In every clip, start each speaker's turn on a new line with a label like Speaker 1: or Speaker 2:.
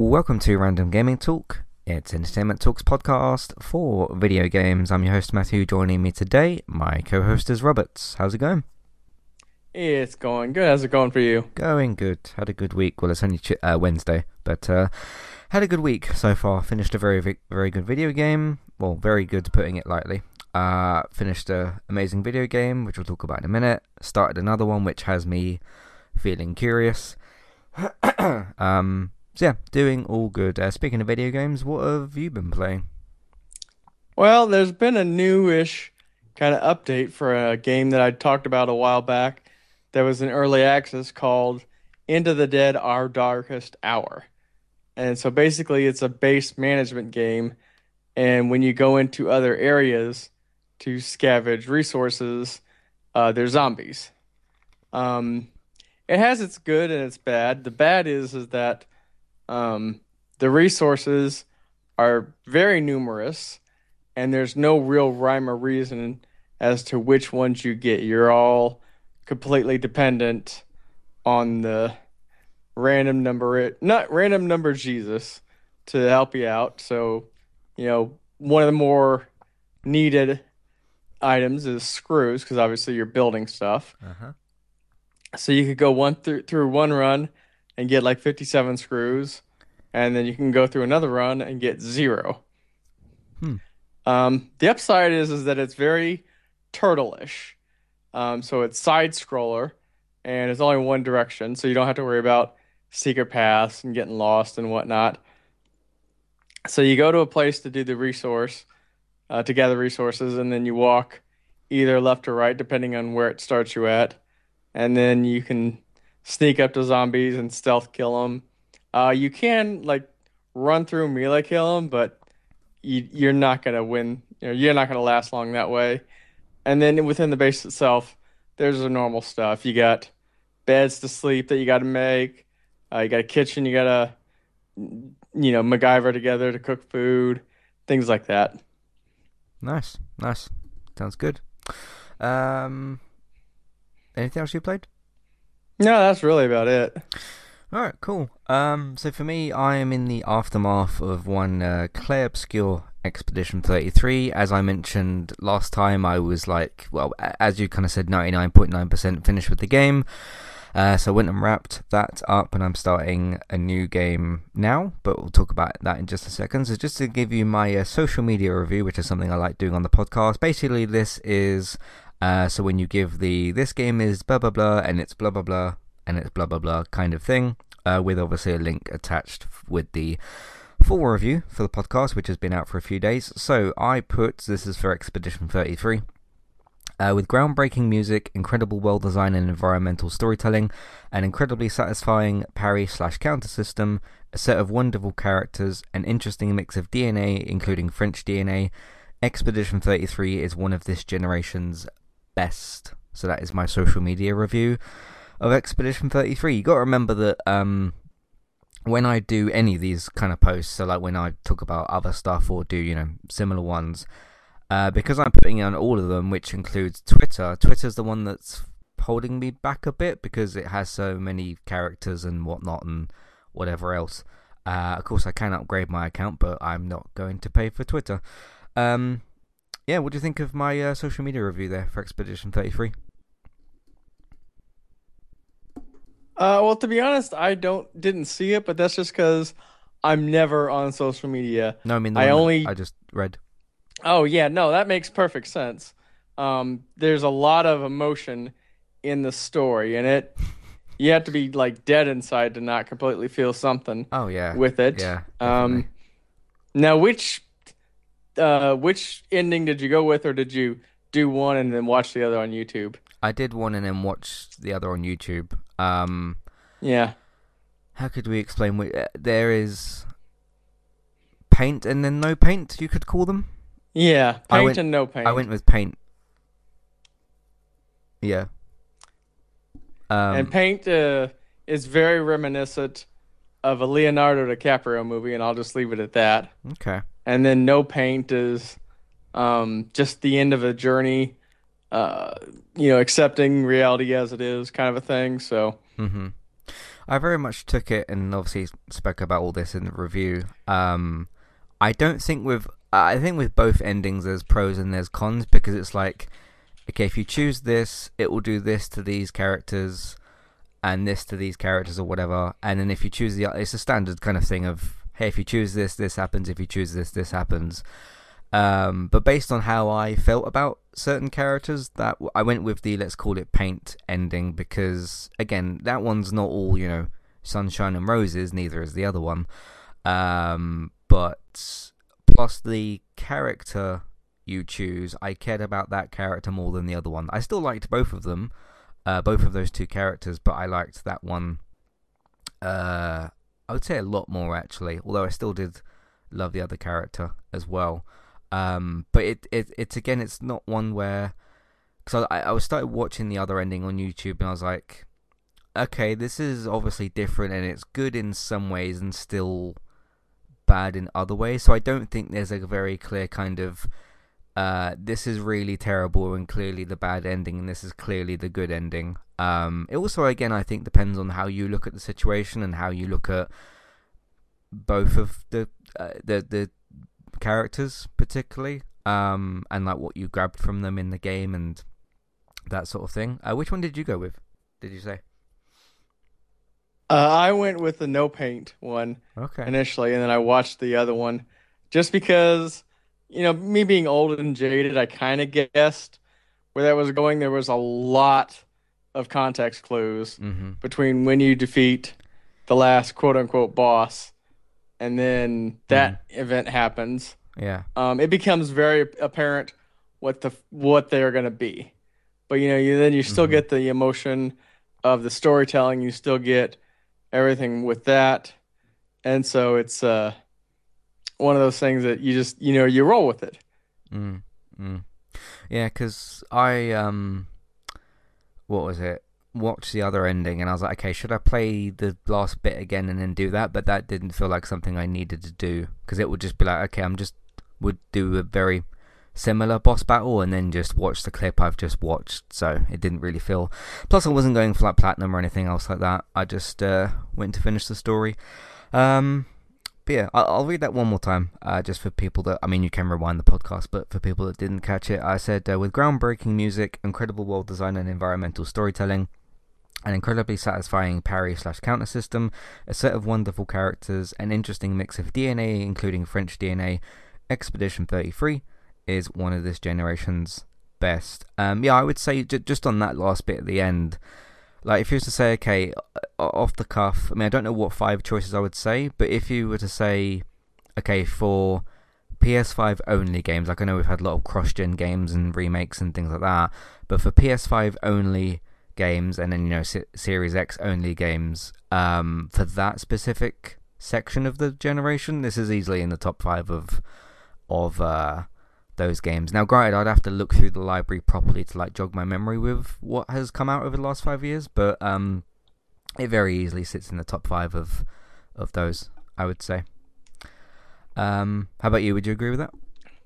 Speaker 1: Welcome to Random Gaming Talk. It's Entertainment Talks podcast for video games. I'm your host Matthew. Joining me today, my co-host is Roberts. How's it going?
Speaker 2: It's going good. How's it going for you?
Speaker 1: Going good. Had a good week. Well, it's only Wednesday, but had a good week so far. Finished a very good video game. Well, very good, putting it lightly. Finished a amazing video game, which we'll talk about in a minute. Started another one, which has me feeling curious. So yeah, doing all good. Speaking of video games, what have you been playing?
Speaker 2: Well, there's been a newish kind of update for a game that I talked about a while back that was in early access called Into the Dead: Our Darkest Hour. And so basically it's a base management game, and when you go into other areas to scavenge resources, there's zombies. Um, it has its good and its bad. The bad is that the resources are very numerous, and there's no real rhyme or reason as to which ones you get. You're all completely dependent on the not random number Jesus to help you out. So, one of the more needed items is screws because obviously you're building stuff.
Speaker 1: Uh-huh.
Speaker 2: So you could go through one run and get like 57 screws, and then you can go through another run and get zero.
Speaker 1: Hmm.
Speaker 2: The upside is that it's very turtle-ish. So it's side scroller, and it's only one direction, so you don't have to worry about secret paths and getting lost and whatnot. So you go to a place to do the to gather resources, and then you walk either left or right, depending on where it starts you at, and then you can sneak up to zombies and stealth kill them. You can like run through melee kill them, but you're not gonna win. You're not gonna last long that way. And then within the base itself, there's the normal stuff. You got beds to sleep that you got to make. You got a kitchen. You got to MacGyver together to cook food, things like that.
Speaker 1: Nice. Sounds good. Anything else you played?
Speaker 2: No, that's really about it.
Speaker 1: Alright, cool. So for me, I am in the aftermath of one Clay Obscure Expedition 33. As I mentioned last time, I was like, well, as you kind of said, 99.9% finished with the game. So I went and wrapped that up, and I'm starting a new game now, but we'll talk about that in just a second. So just to give you my social media review, which is something I like doing on the podcast. Basically, this is, so when you give this game is blah blah blah, and it's blah blah blah, and it's blah blah blah kind of thing, with obviously a link attached with the full review for the podcast, which has been out for a few days. So this is for Expedition 33. With groundbreaking music, incredible world design and environmental storytelling, an incredibly satisfying parry/counter system, a set of wonderful characters, an interesting mix of DNA, including French DNA, Expedition 33 is one of this generation's best. So that is my social media review of Expedition 33. You got to remember that when I do any of these kind of posts, so like when I talk about other stuff or do similar ones, because I'm putting on all of them, which includes Twitter. Twitter's the one that's holding me back a bit because it has so many characters and whatnot and whatever else. Of course, I can upgrade my account, but I'm not going to pay for Twitter. Yeah, what do you think of my social media review there for Expedition 33?
Speaker 2: Well, to be honest, I didn't see it, but that's just because I'm never on social media.
Speaker 1: No, I mean the
Speaker 2: I
Speaker 1: one that
Speaker 2: only
Speaker 1: I just read.
Speaker 2: Oh yeah, no, that makes perfect sense. There's a lot of emotion in the story, and you have to be like dead inside to not completely feel something
Speaker 1: Oh yeah,
Speaker 2: with it.
Speaker 1: yeah, definitely.
Speaker 2: Now which ending did you go with, or did you do one and then watch the other on YouTube?
Speaker 1: I did one and then watched the other on YouTube.
Speaker 2: Yeah.
Speaker 1: How could we explain? There is paint and then no paint, you could call them.
Speaker 2: Yeah, paint and no paint.
Speaker 1: I went with paint. Yeah.
Speaker 2: And paint is very reminiscent of a Leonardo DiCaprio movie, and I'll just leave it at that.
Speaker 1: Okay.
Speaker 2: And then no paint is just the end of a journey, accepting reality as it is, kind of a thing. So
Speaker 1: Mm-hmm. I very much took it, and obviously spoke about all this in the review. I don't think with I think with both endings there's pros and there's cons, because it's like, okay, if you choose this, it will do this to these characters and this to these characters or whatever, and then if you choose it's a standard kind of thing of, hey, if you choose this, this happens. If you choose this, this happens. But based on how I felt about certain characters, that I went with the, let's call it, paint ending, because again, that one's not all, sunshine and roses. Neither is the other one. But plus the character you choose, I cared about that character more than the other one. I still liked both of them, both of those two characters, but I liked that one. I would say a lot more, actually. Although I still did love the other character as well. But it's again, it's not one where, because I was started watching the other ending on YouTube, and I was like, okay, this is obviously different, and it's good in some ways and still bad in other ways. So I don't think there's a very clear kind of, this is really terrible and clearly the bad ending, and this is clearly the good ending. It also, again, I think depends on how you look at the situation and how you look at both of the characters particularly, and like what you grabbed from them in the game and that sort of thing. Which one did you go with? Did you say?
Speaker 2: I went with the no paint one
Speaker 1: Okay.
Speaker 2: initially, and then I watched the other one just because, me being old and jaded, I kind of guessed where that was going. There was a lot of context clues
Speaker 1: Mm-hmm.
Speaker 2: between when you defeat the last quote unquote boss and then that event happens.
Speaker 1: Yeah.
Speaker 2: It becomes very apparent what they're gonna be. But you still get the emotion of the storytelling. You still get everything with that, and so it's one of those things that you just you roll with it.
Speaker 1: Mm. Mm. Yeah, because I what was it? Watched the other ending, and I was like, okay, should I play the last bit again and then do that? But that didn't feel like something I needed to do, because it would just be like, okay, would do a very similar boss battle and then just watch the clip I've just watched. So it didn't really feel. Plus, I wasn't going for like platinum or anything else like that. I just went to finish the story. But yeah, I'll read that one more time, just for people that, I mean, you can rewind the podcast, but for people that didn't catch it, I said, with groundbreaking music, incredible world design and environmental storytelling, an incredibly satisfying parry/counter system, a set of wonderful characters, an interesting mix of DNA, including French DNA, Expedition 33 is one of this generation's best. Yeah, I would say just on that last bit at the end, like if you were to say, okay, off the cuff, I mean, I don't know what 5 choices I would say, but if you were to say, okay, for PS5 only games, like I know we've had a lot of cross-gen games and remakes and things like that, but for PS5 only games, and then Series X only games, for that specific section of the generation, this is easily in the top 5 of those games. Now, granted, I'd have to look through the library properly to like jog my memory with what has come out over the last 5 years, but it very easily sits in the top 5 of those, I would say. How about you? Would you agree with that?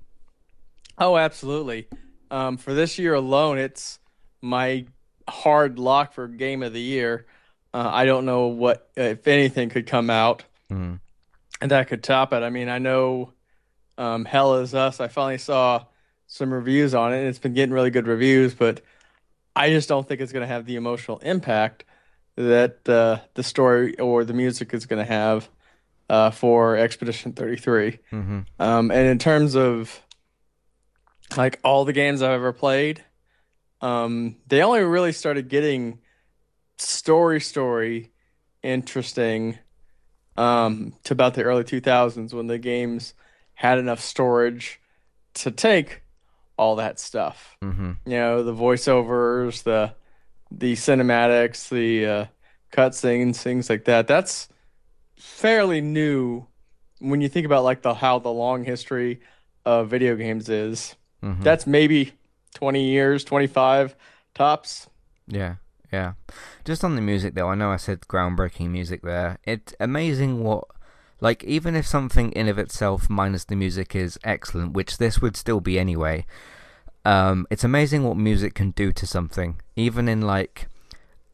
Speaker 2: Oh, absolutely. For this year alone, it's my hard lock for game of the year. I don't know what, if anything, could come out and that could top it. I mean, I know Hell Is Us. I finally saw some reviews on it, and it's been getting really good reviews, but I just don't think it's going to have the emotional impact that the story or the music is going to have for Expedition 33. And in terms of like all the games I've ever played, they only really started getting story interesting to about the early 2000s, when the games had enough storage to take all that stuff. The voiceovers, the cinematics, the cutscenes, things like that. That's fairly new when you think about like how the long history of video games is. That's maybe 20 years, 25 tops.
Speaker 1: Yeah. Just on the music though, I know I said groundbreaking music there. It's amazing what, like, even if something in of itself minus the music is excellent, which this would still be anyway, it's amazing what music can do to something. Even in like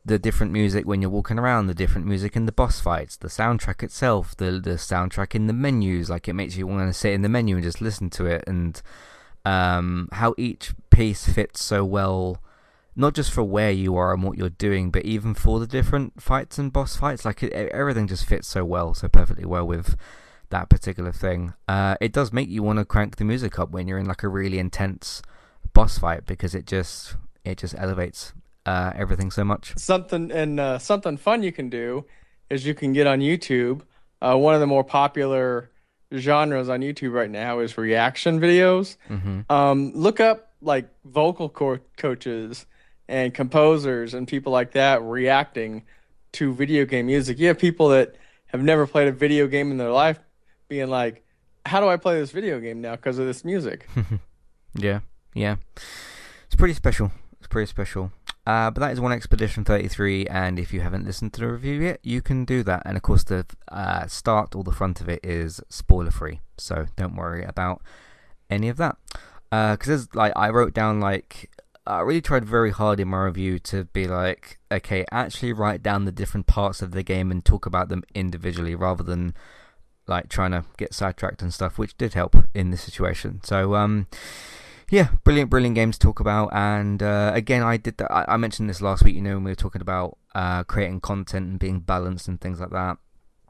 Speaker 1: the different music when you're walking around, the different music in the boss fights, the soundtrack itself, the soundtrack in the menus, like it makes you want to sit in the menu and just listen to it, and how each piece fits so well, not just for where you are and what you're doing, but even for the different fights and boss fights. Like everything just fits so well, so perfectly well with that particular thing. It does make you want to crank the music up when you're in like a really intense boss fight, because it just elevates everything so much.
Speaker 2: Something fun you can do is you can get on YouTube. One of the more popular genres on YouTube right now is reaction videos. Look up like coaches and composers and people like that reacting to video game music. You have people that have never played a video game in their life being like, how do I play this video game now because of this music?
Speaker 1: Yeah. It's pretty special. But that is One Expedition 33, and if you haven't listened to the review yet, you can do that. And of course, the start or the front of it is spoiler free, so don't worry about any of that. Because I wrote down, like, I really tried very hard in my review to be like, okay, actually write down the different parts of the game and talk about them individually, rather than like trying to get sidetracked and stuff, which did help in this situation. So yeah, brilliant game to talk about. And again, I did that. I mentioned this last week, when we were talking about creating content and being balanced and things like that.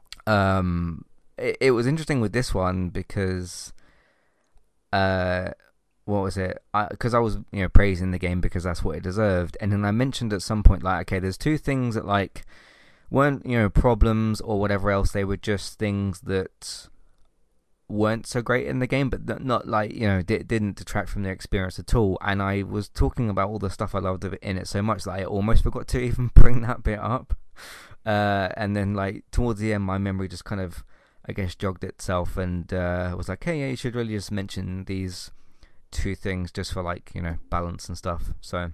Speaker 1: It was interesting with this one because what was it? Because I was praising the game because that's what it deserved, and then I mentioned at some point, like, okay, there's two things that like weren't problems or whatever else. They were just things that weren't so great in the game, but not like didn't detract from the experience at all. And I was talking about all the stuff I loved in it so much that I almost forgot to even bring that bit up. And then like towards the end, my memory just kind of, I guess, jogged itself, and was like, hey, yeah, you should really just mention these two things just for like balance and stuff. So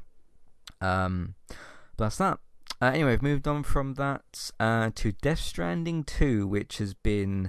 Speaker 1: that's that. Anyway, we've moved on from that to Death Stranding 2, which has been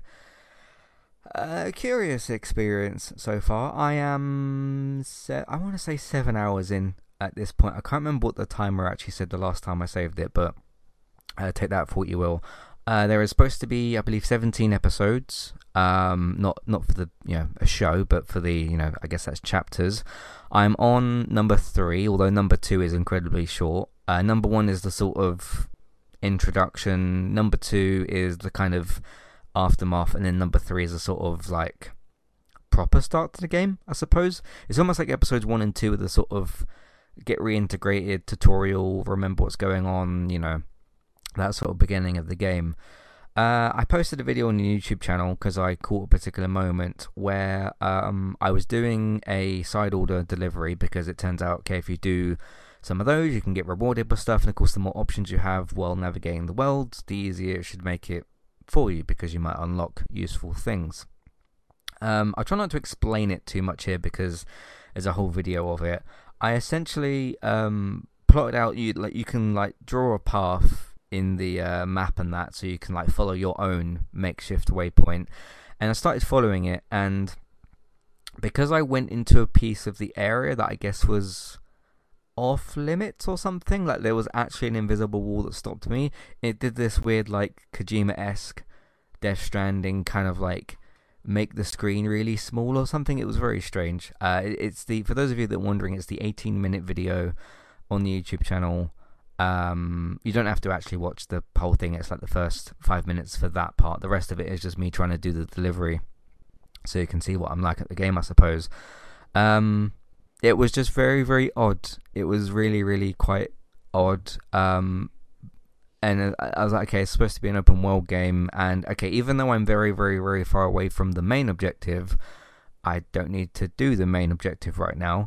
Speaker 1: a curious experience so far. I am I want to say 7 hours in at this point. I can't remember what the timer actually said the last time I saved it, but take that for what you will. There is supposed to be, I believe, 17 episodes. Not for the a show, but for the I guess that's chapters. I'm on number 3, although number 2 is incredibly short. Number 1 is the sort of introduction. Number 2 is the kind of aftermath, and then number 3 is a sort of like proper start to the game, I suppose. It's almost like episodes 1 and 2 are the sort of get reintegrated tutorial, remember what's going on, that sort of beginning of the game. I posted a video on the YouTube channel because I caught a particular moment where I was doing a side order delivery, because it turns out, okay, if you do some of those, you can get rewarded with stuff, and of course the more options you have while navigating the world, the easier it should make it for you, because you might unlock useful things. I'll try not to explain it too much here because there's a whole video of it. I essentially plotted out, you can like draw a path in the map and that, so you can like follow your own makeshift waypoint, and I started following it, and because I went into a piece of the area that I guess was off limits or something, like there was actually an invisible wall that stopped me. It did this weird like Kojima-esque Death Stranding kind of like make the screen really small or something. It was very strange. It's for those of you that are wondering, it's the 18-minute video on the YouTube channel. You don't have to actually watch the whole thing. It's like the first 5 minutes for that part. The rest of it is just me trying to do the delivery, so you can see what I'm like at the game, I suppose. It was just very, very odd. It was really, really quite odd. And I was like, okay, it's supposed to be an open world game, and okay, even though I'm very, very, very far away from the main objective, I don't need to do the main objective right now.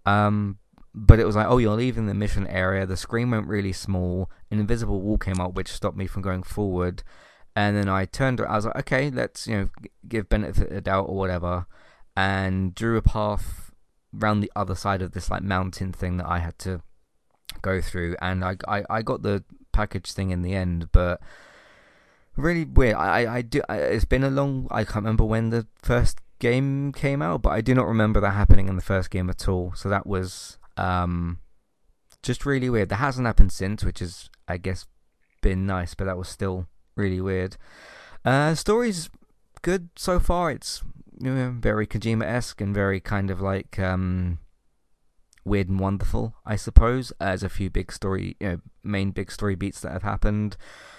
Speaker 1: But it was like, oh, you're leaving the mission area. The screen went really small. An invisible wall came up, which stopped me from going forward. And then I turned. I was like, okay, let's give benefit of the doubt or whatever, and drew a path around the other side of this like mountain thing that I had to go through. And I got the package thing in the end, but really weird. It's been a long. I can't remember when the first game came out, but I do not remember that happening in the first game at all. So that was just really weird. That hasn't happened since, which is, I guess, been nice, but that was still really weird. Story's good so far. It's very Kojima-esque and very kind of like weird and wonderful, I suppose. There's a few big story, main big story beats that have happened.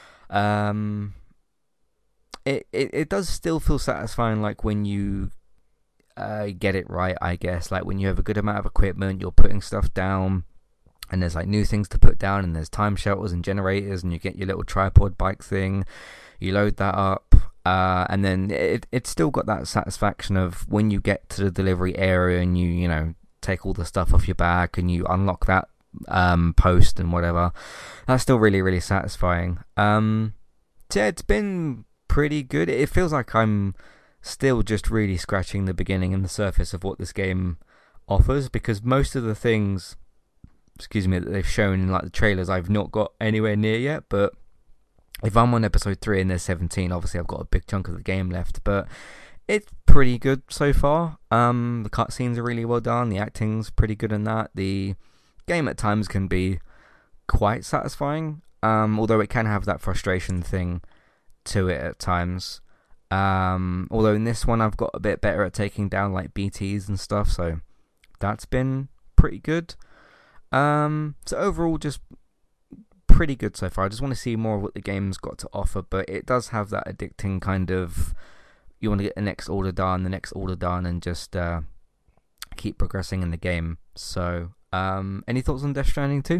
Speaker 1: It does still feel satisfying, like when you get it right, I guess. Like when you have a good amount of equipment, you're putting stuff down, and there's like new things to put down, and there's time shelters and generators, and you get your little tripod bike thing, you load that up, and then it's still got that satisfaction of when you get to the delivery area and you take all the stuff off your back and you unlock that post and whatever. That's still really, really satisfying. So yeah, it's been pretty good. It feels like I'm still just really scratching the beginning and the surface of what this game offers, because most of the things, that they've shown in like the trailers, I've not got anywhere near yet. But if I'm on episode 3 and there's 17, obviously I've got a big chunk of the game left. But it's pretty good so far. The cutscenes are really well done. The acting's pretty good in that. The game at times can be quite satisfying, although it can have that frustration thing to it at times. Although in this one I've got a bit better at taking down like BTs and stuff, so that's been pretty good. So overall, just pretty good so far. I just want to see more of what the game's got to offer, but it does have that addicting kind of, you want to get the next order done, and just keep progressing in the game. So, any thoughts on Death Stranding 2?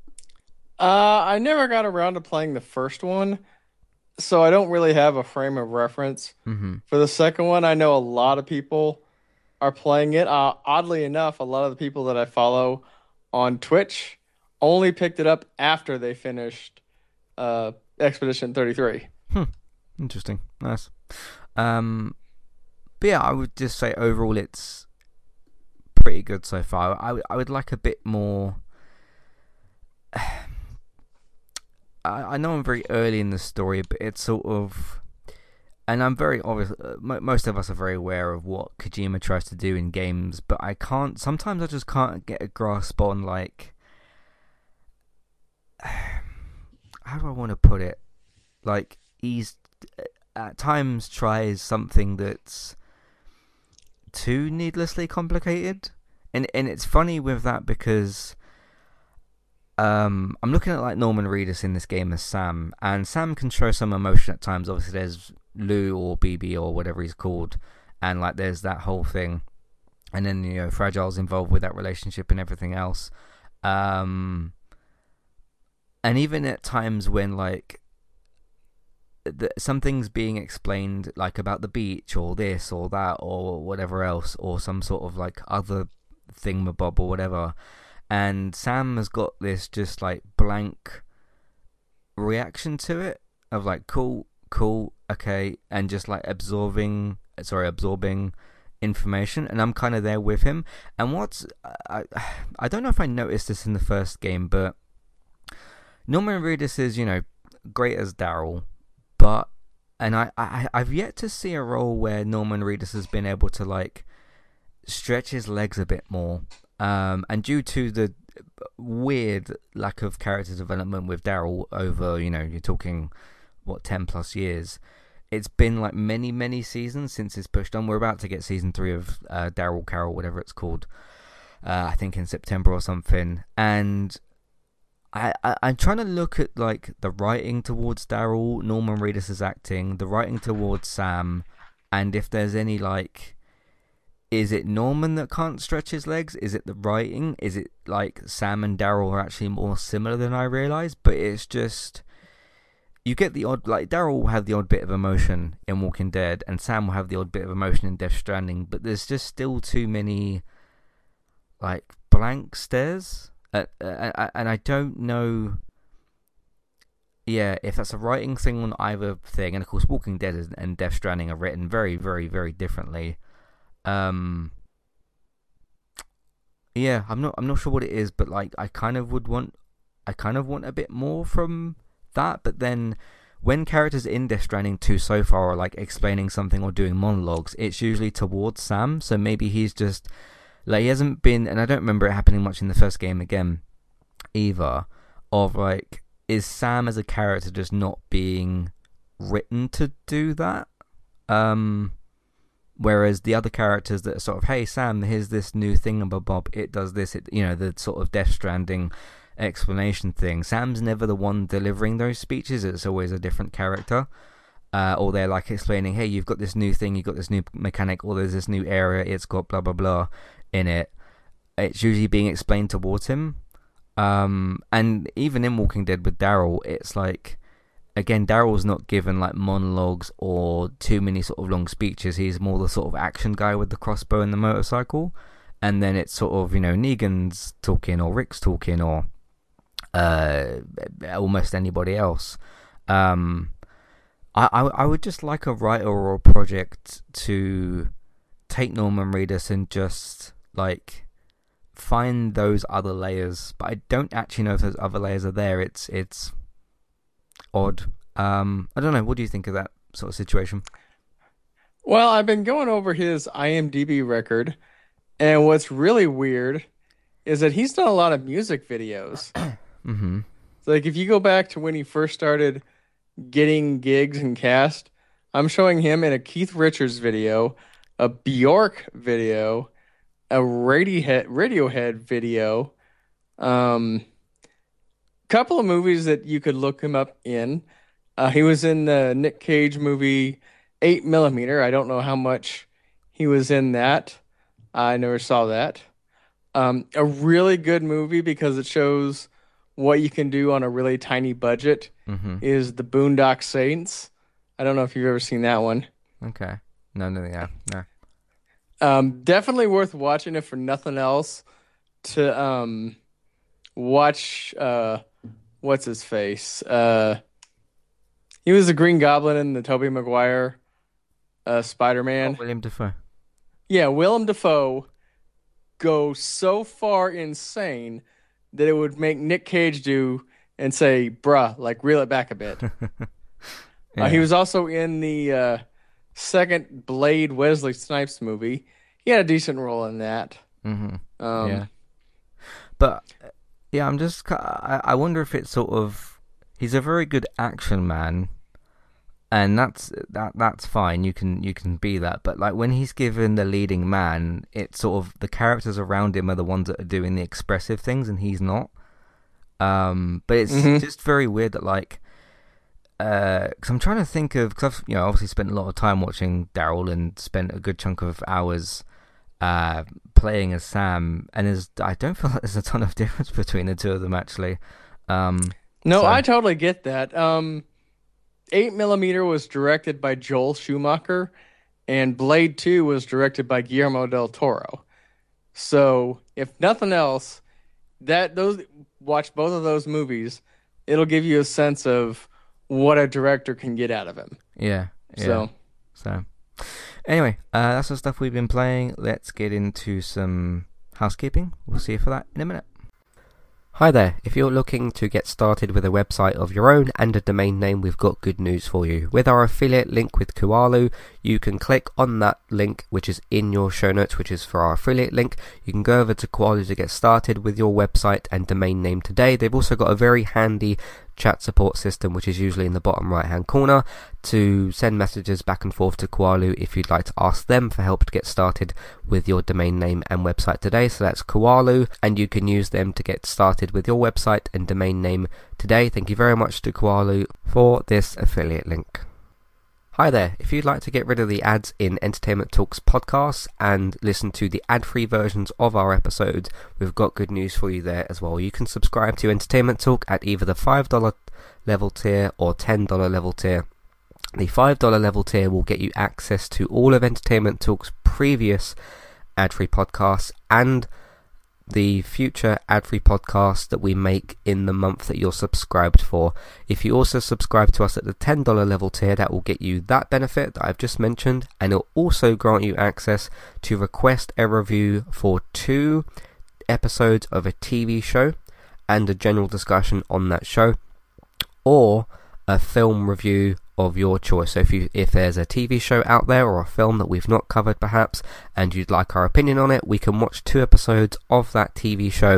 Speaker 2: I never got around to playing the first one, so I don't really have a frame of reference. For the second one. I know a lot of people are playing it. Oddly enough, a lot of the people that I follow on Twitch only picked it up after they finished Expedition 33.
Speaker 1: Interesting. Nice. But yeah, I would just say overall it's pretty good so far. I would like a bit more. I know I'm very early in the story, but it's sort of, and I'm very obvious. Most of us are very aware of what Kojima tries to do in games, but sometimes I just can't get a grasp on, like, how do I want to put it? Like, he's at times tries something that's too needlessly complicated, and it's funny with that because I'm looking at like Norman Reedus in this game as Sam, and Sam can show some emotion at times. Obviously there's Lou or BB or whatever he's called, and like there's that whole thing, and then Fragile's involved with that relationship and everything else, and even at times when like something's being explained, like about the beach or this or that or whatever else, or some sort of like other thingamabob or whatever, and Sam has got this just like blank reaction to it of like cool, okay, and just like absorbing information, and I'm kind of there with him. And I don't know if I noticed this in the first game, but Norman Reedus is great as Daryl, but I've yet to see a role where Norman Reedus has been able to like stretch his legs a bit more. And due to the weird lack of character development with Daryl over, you're talking, 10 plus years, it's been like many seasons since it's pushed on. We're about to get season 3 of Daryl Carol, whatever it's called, I think in September or something. And I'm trying to look at like the writing towards Daryl, Norman Reedus' acting, the writing towards Sam, and if there's any like, is it Norman that can't stretch his legs? Is it the writing? Is it like Sam and Daryl are actually more similar than I realised? But it's just, you get the odd, like Daryl will have the odd bit of emotion in Walking Dead, and Sam will have the odd bit of emotion in Death Stranding, but there's just still too many like blank stares. And I don't know, if that's a writing thing on either thing. And of course, Walking Dead and Death Stranding are written very, very, very differently. I'm not sure what it is, but like I kind of want a bit more from that. But then when characters in Death Stranding 2 so far are like explaining something or doing monologues, it's usually towards Sam. So maybe he's just like, he hasn't been, and I don't remember it happening much in the first game again, either, of like, is Sam as a character just not being written to do that? Whereas the other characters that are sort of, hey Sam, here's this new thing about Bob, it does this, the sort of Death Stranding explanation thing. Sam's never the one delivering those speeches, it's always a different character. Or they're like explaining, hey, you've got this new thing, you've got this new mechanic, or there's this new area, it's got blah blah blah in it. It's usually being explained towards him. And even in Walking Dead with Daryl, it's like, again, Daryl's not given like monologues or too many sort of long speeches. He's more the sort of action guy with the crossbow and the motorcycle. And then it's sort of, Negan's talking or Rick's talking or almost anybody else. I would just like a writer or a project to take Norman Reedus and just like find those other layers, but I don't actually know if those other layers are there. It's odd. I don't know. What do you think of that sort of situation?
Speaker 2: Well, I've been going over his IMDb record, and what's really weird is that he's done a lot of music videos.
Speaker 1: Mm-hmm.
Speaker 2: So, like, if you go back to when he first started getting gigs and cast, I'm showing him in a Keith Richards video, a Bjork video, a Radiohead video, couple of movies that you could look him up in. He was in the Nick Cage movie 8mm. I don't know how much he was in that. I never saw that. A really good movie because it shows what you can do on a really tiny budget is The Boondock Saints. I don't know if you've ever seen that one.
Speaker 1: Okay. No.
Speaker 2: Definitely worth watching if for nothing else. To watch what's his face? He was the Green Goblin in the Tobey Maguire Spider-Man.
Speaker 1: William Dafoe.
Speaker 2: Yeah, Willem Dafoe goes so far insane that it would make Nick Cage do and say, bruh, like reel it back a bit.
Speaker 1: Yeah.
Speaker 2: He was also in the second Blade Wesley Snipes movie. He had a decent role in that.
Speaker 1: Yeah. But yeah, I wonder if it's sort of, he's a very good action man, and that's fine. You can be that, but like when he's given the leading man, it's sort of the characters around him are the ones that are doing the expressive things, and he's not. But it's just very weird that like, because I'm trying to think of, because I've obviously spent a lot of time watching Daryl and spent a good chunk of hours playing as Sam, and I don't feel like there's a ton of difference between the two of them actually.
Speaker 2: No, I totally get that. 8mm was directed by Joel Schumacher, and Blade 2 was directed by Guillermo del Toro. So, if nothing else, watch both of those movies, it'll give you a sense of what a director can get out of him.
Speaker 1: Yeah.
Speaker 2: So
Speaker 1: anyway, that's the stuff we've been playing. Let's get into some housekeeping. We'll see you for that in a minute. Hi there, if you're looking to get started with a website of your own and a domain name, we've got good news for you. With our affiliate link with Kualu, you can click on that link which is in your show notes, which is for our affiliate link. You can go over to Kualu to get started with your website and domain name today. They've also got a very handy chat support system, which is usually in the bottom right hand corner, to send messages back and forth to Kualu if you'd like to ask them for help to get started with your domain name and website today. So that's Kualu, and you can use them to get started with your website and domain name today. Thank you very much to Kualu for this affiliate link. Hi there, if you'd like to get rid of the ads in Entertainment Talks podcasts and listen to the ad-free versions of our episodes, we've got good news for you there as well. You can subscribe to Entertainment Talk at either the $5 level tier or $10 level tier. The $5 level tier will get you access to all of Entertainment Talk's previous ad-free podcasts and the future ad-free podcasts that we make in the month that you're subscribed for. If you also subscribe to us at the $10 level tier, that will get you that benefit that I've just mentioned, and it'll also grant you access to request a review for 2 episodes of a TV show and a general discussion on that show, or a film review of your choice. So if there's a TV show out there or a film that we've not covered perhaps, and you'd like our opinion on it, we can watch 2 episodes of that TV show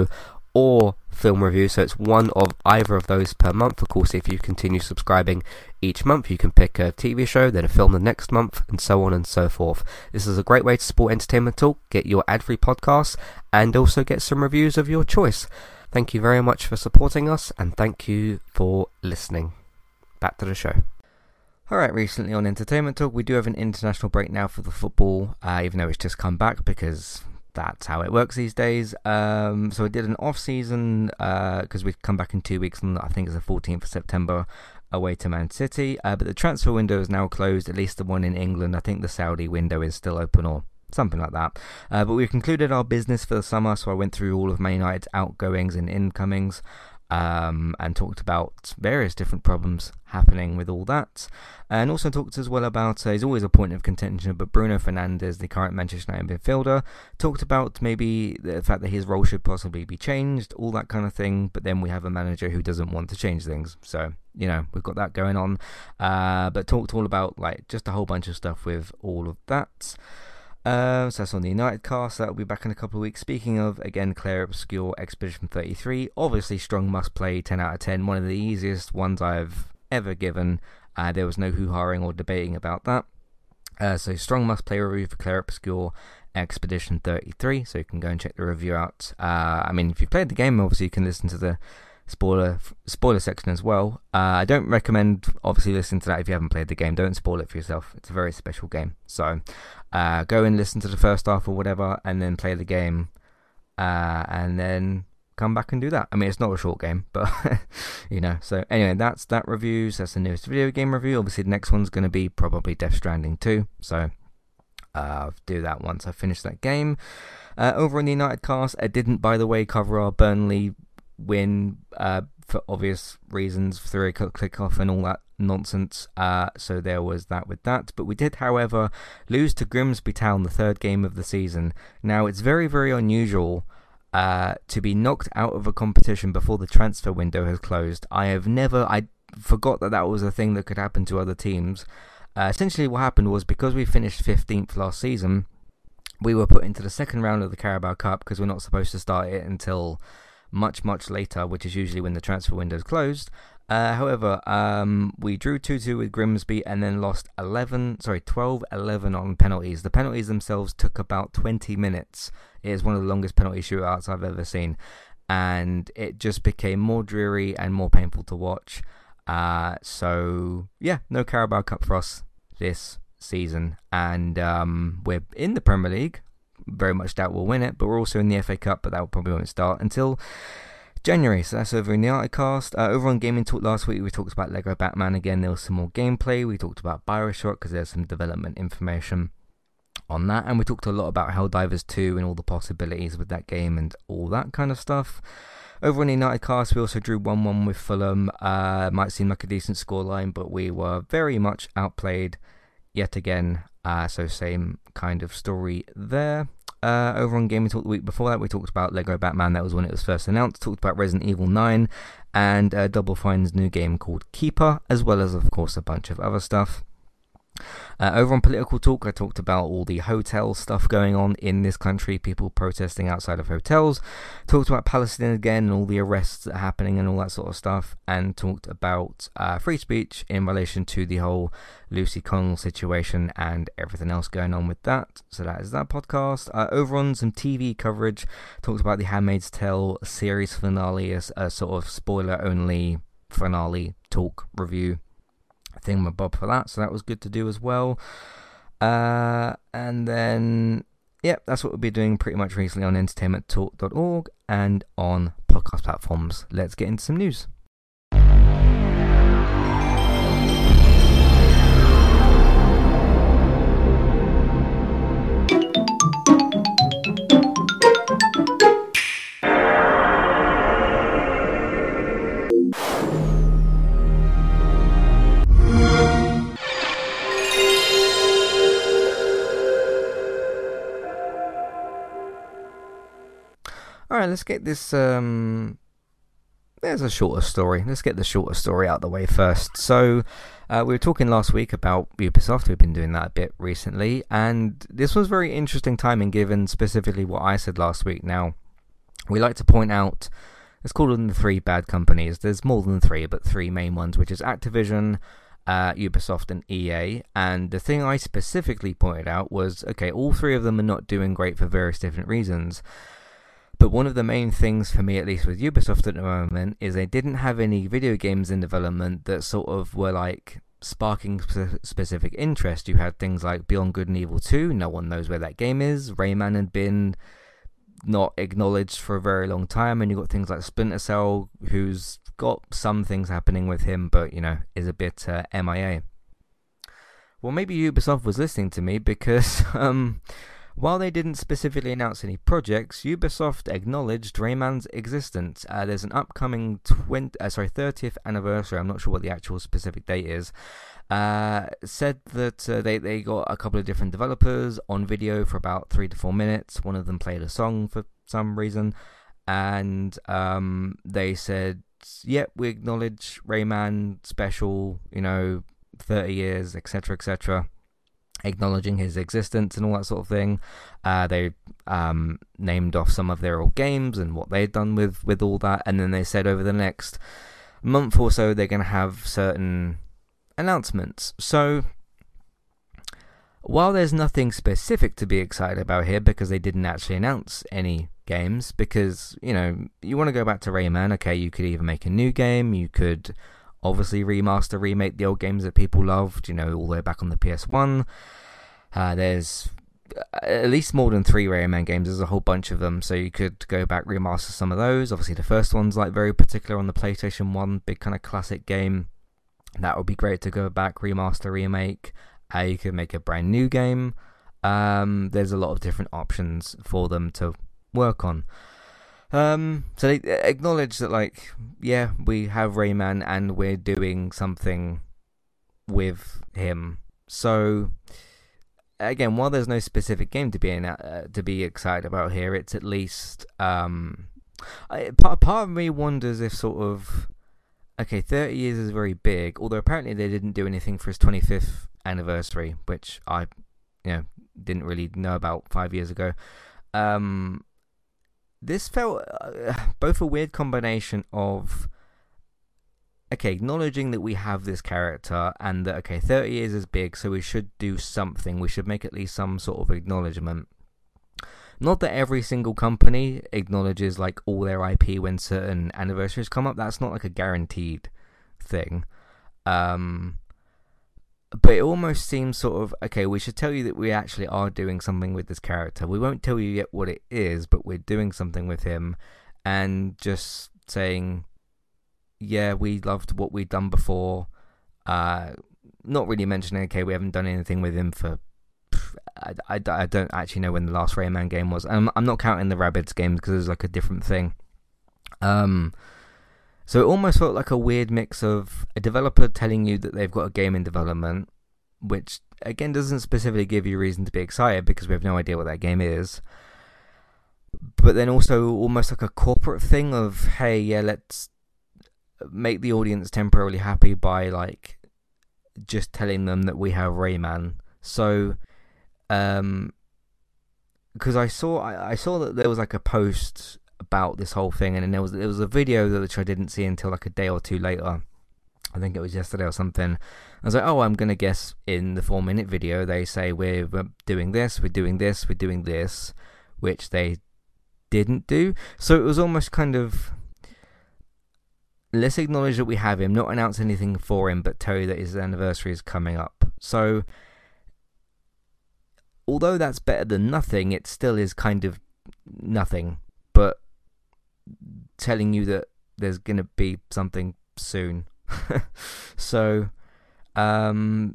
Speaker 1: or film review, so it's one of either of those per month. Of course, if you continue subscribing each month, you can pick a TV show, then a film the next month, and so on and so forth. This is a great way to support Entertainment Talk, get your ad-free podcasts, and also get some reviews of your choice. Thank you very much for supporting us, and thank you for listening. Back to the show. Alright, recently on Entertainment Talk, we do have an international break now for the football, even though it's just come back, because that's how it works these days. So we did an off-season, because we've come back in 2 weeks, and I think it's the 14th of September, away to Man City. But the transfer window is now closed, at least the one in England. I think the Saudi window is still open, or something like that. But we've concluded our business for the summer, so I went through all of Man United's outgoings and incomings, and talked about various different problems happening with all that, and also talked as well about, he's always a point of contention, but Bruno Fernandes, the current Manchester United midfielder, talked about maybe the fact that his role should possibly be changed, all that kind of thing, but then we have a manager who doesn't want to change things, so, you know, we've got that going on, but talked all about, like, just a whole bunch of stuff with all of that. So that's on the United cast. That'll be back in a couple of weeks. Speaking of, again, Claire Obscure Expedition 33, obviously strong must play, 10 out of 10, one of the easiest ones I've ever given. There was no hoo-haring or debating about that. So strong must play review for Claire Obscure Expedition 33, so you can go and check the review out. I mean, if you've played the game, obviously you can listen to the spoiler section as well. I don't recommend obviously listening to that if you haven't played the game. Don't spoil it for yourself. It's a very special game, so go and listen to the first half or whatever, and then play the game, and then come back and do that. I mean, it's not a short game, but you know. So anyway, that's that reviews. That's the newest video game review. Obviously the next one's going to be probably Death Stranding 2, so I'll do that once I finish that game. Over on the United cast, I didn't, by the way, cover our Burnley win for obvious reasons, through a click off and all that nonsense, so there was that with that. But we did, however, lose to Grimsby Town, the third game of the season. Now, it's very, very unusual to be knocked out of a competition before the transfer window has closed. I forgot that was a thing that could happen to other teams. Essentially what happened was, because we finished 15th last season, we were put into the second round of the Carabao Cup, because we're not supposed to start it until much later, which is usually when the transfer window is closed. However, we drew 2-2 with Grimsby and then lost 12-11 on penalties. The penalties themselves took about 20 minutes. It is one of the longest penalty shootouts I've ever seen, and it just became more dreary and more painful to watch. So yeah, no Carabao Cup for us this season, and we're in the Premier League. Very much doubt we'll win it, but we're also in the FA Cup, but that probably won't start until January. So that's over in the Articast. Over on Gaming Talk last week, we talked about Lego Batman again. There was some more gameplay. We talked about Bioshock, because there's some development information on that, and we talked a lot about Helldivers 2 and all the possibilities with that game and all that kind of stuff. Over on the United cast, we also drew 1-1 with Fulham. Might seem like a decent scoreline, but we were very much outplayed yet again. So same kind of story there. Over on Gaming Talk the week before that, we talked about Lego Batman. That was when it was first announced. Talked about Resident Evil 9 and Double Fine's new game called Keeper, as well as, of course, a bunch of other stuff. Over on Political Talk, I talked about all the hotel stuff going on in this country, people protesting outside of hotels, talked about Palestine again and all the arrests that are happening and all that sort of stuff, and talked about free speech in relation to the whole Lucy Connell situation and everything else going on with that. So that is that podcast. Over on some TV coverage, talked about the Handmaid's Tale series finale as a sort of spoiler-only finale talk review thingamabob for that, so that was good to do as well. And then that's what we'll be doing pretty much recently on entertainmenttalk.org and on podcast platforms. Let's get into some news. Alright, let's get this, there's a shorter story. Let's get the shorter story out of the way first. So, we were talking last week about Ubisoft. We've been doing that a bit recently, and this was very interesting timing given specifically what I said last week. Now, We like to point out, let's call them the three bad companies. There's more than three, but three main ones, which is Activision, Ubisoft, and EA. And the thing I specifically pointed out was, okay, all three of them are not doing great for various different reasons. But one of the main things for me, at least with Ubisoft at the moment, is they didn't have any video games in development that sort of were like sparking specific interest. You had things like Beyond Good and Evil 2, no one knows where that game is. Rayman had been not acknowledged for a very long time, and you got things like Splinter Cell, who's got some things happening with him, but is a bit MIA. Well, maybe Ubisoft was listening to me because while they didn't specifically announce any projects, Ubisoft acknowledged Rayman's existence. There's an upcoming 30th anniversary, I'm not sure what the actual specific date is, said that they got a couple of different developers on video for about 3 to 4 minutes. One of them played a song for some reason, and they said, yep, we acknowledge Rayman special, 30 years, etc., etc., acknowledging his existence and all that sort of thing. They named off some of their old games and what they'd done with all that, and then they said over the next month or so they're going to have certain announcements. So while there's nothing specific to be excited about here, because they didn't actually announce any games, because you want to go back to Rayman, okay, you could either make a new game, you could obviously remake the old games that people loved, all the way back on the PS1. There's at least more than 3 Rayman games. There's a whole bunch of them, so you could go back, remaster some of those. Obviously, the first one's like very particular on the PlayStation 1, big kind of classic game. That would be great to go back, remaster, remake. You could make a brand new game. There's a lot of different options for them to work on. So they acknowledge that, we have Rayman and we're doing something with him. So again, while there's no specific game to be excited about here, it's at least part of me wonders if 30 years is very big. Although apparently they didn't do anything for his 25th anniversary, which I didn't really know about 5 years ago. This felt both a weird combination of, acknowledging that we have this character and that, 30 years is big, so we should do something. We should make at least some sort of acknowledgement. Not that every single company acknowledges, all their IP when certain anniversaries come up. That's not, a guaranteed thing. But it almost seems sort of, we should tell you that we actually are doing something with this character. We won't tell you yet what it is, but we're doing something with him. And just saying, yeah, we loved what we'd done before. Not really mentioning, we haven't done anything with him for... I don't actually know when the last Rayman game was. I'm not counting the Rabbids games because it's a different thing. So it almost felt like a weird mix of a developer telling you that they've got a game in development, which again doesn't specifically give you reason to be excited because we have no idea what that game is. But then also almost like a corporate thing of, hey, yeah, let's make the audience temporarily happy by just telling them that we have Rayman. So, because I saw that there was a post about this whole thing, and then there was a video which I didn't see until a day or two later. I think it was yesterday or something. I was like, oh, I'm gonna guess in the 4-minute video they say we're doing this, we're doing this, we're doing this, which they didn't do. So it was almost kind of, let's acknowledge that we have him, not announce anything for him, but tell you that his anniversary is coming up. So although that's better than nothing, it still is kind of nothing, but telling you that there's going to be something soon. So, yeah,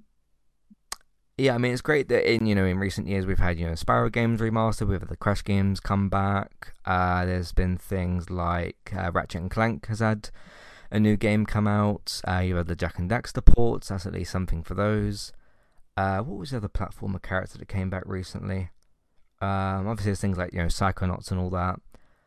Speaker 1: I mean, it's great that in recent years we've had, Spyro games remastered, we've had the Crash games come back. There's been things like Ratchet and Clank has had a new game come out. You had the Jak and Daxter ports, that's at least something for those. What was the other platformer character that came back recently? Obviously there's things like, Psychonauts and all that.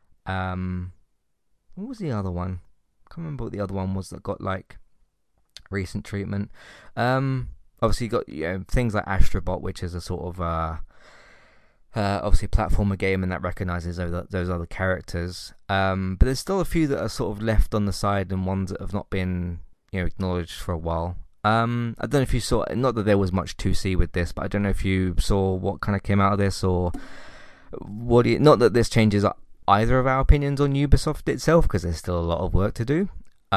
Speaker 1: What was the other one? I can't remember what the other one was that got recent treatment. Obviously you got things like Astrobot, which is a sort of obviously platformer game, and that recognizes those other characters. But there's still a few that are sort of left on the side, and ones that have not been acknowledged for a while. I don't know if you saw, not that there was much to see with this, but I don't know if you saw what kind of came out of this, or not that this changes either of our opinions on Ubisoft itself, because there's still a lot of work to do.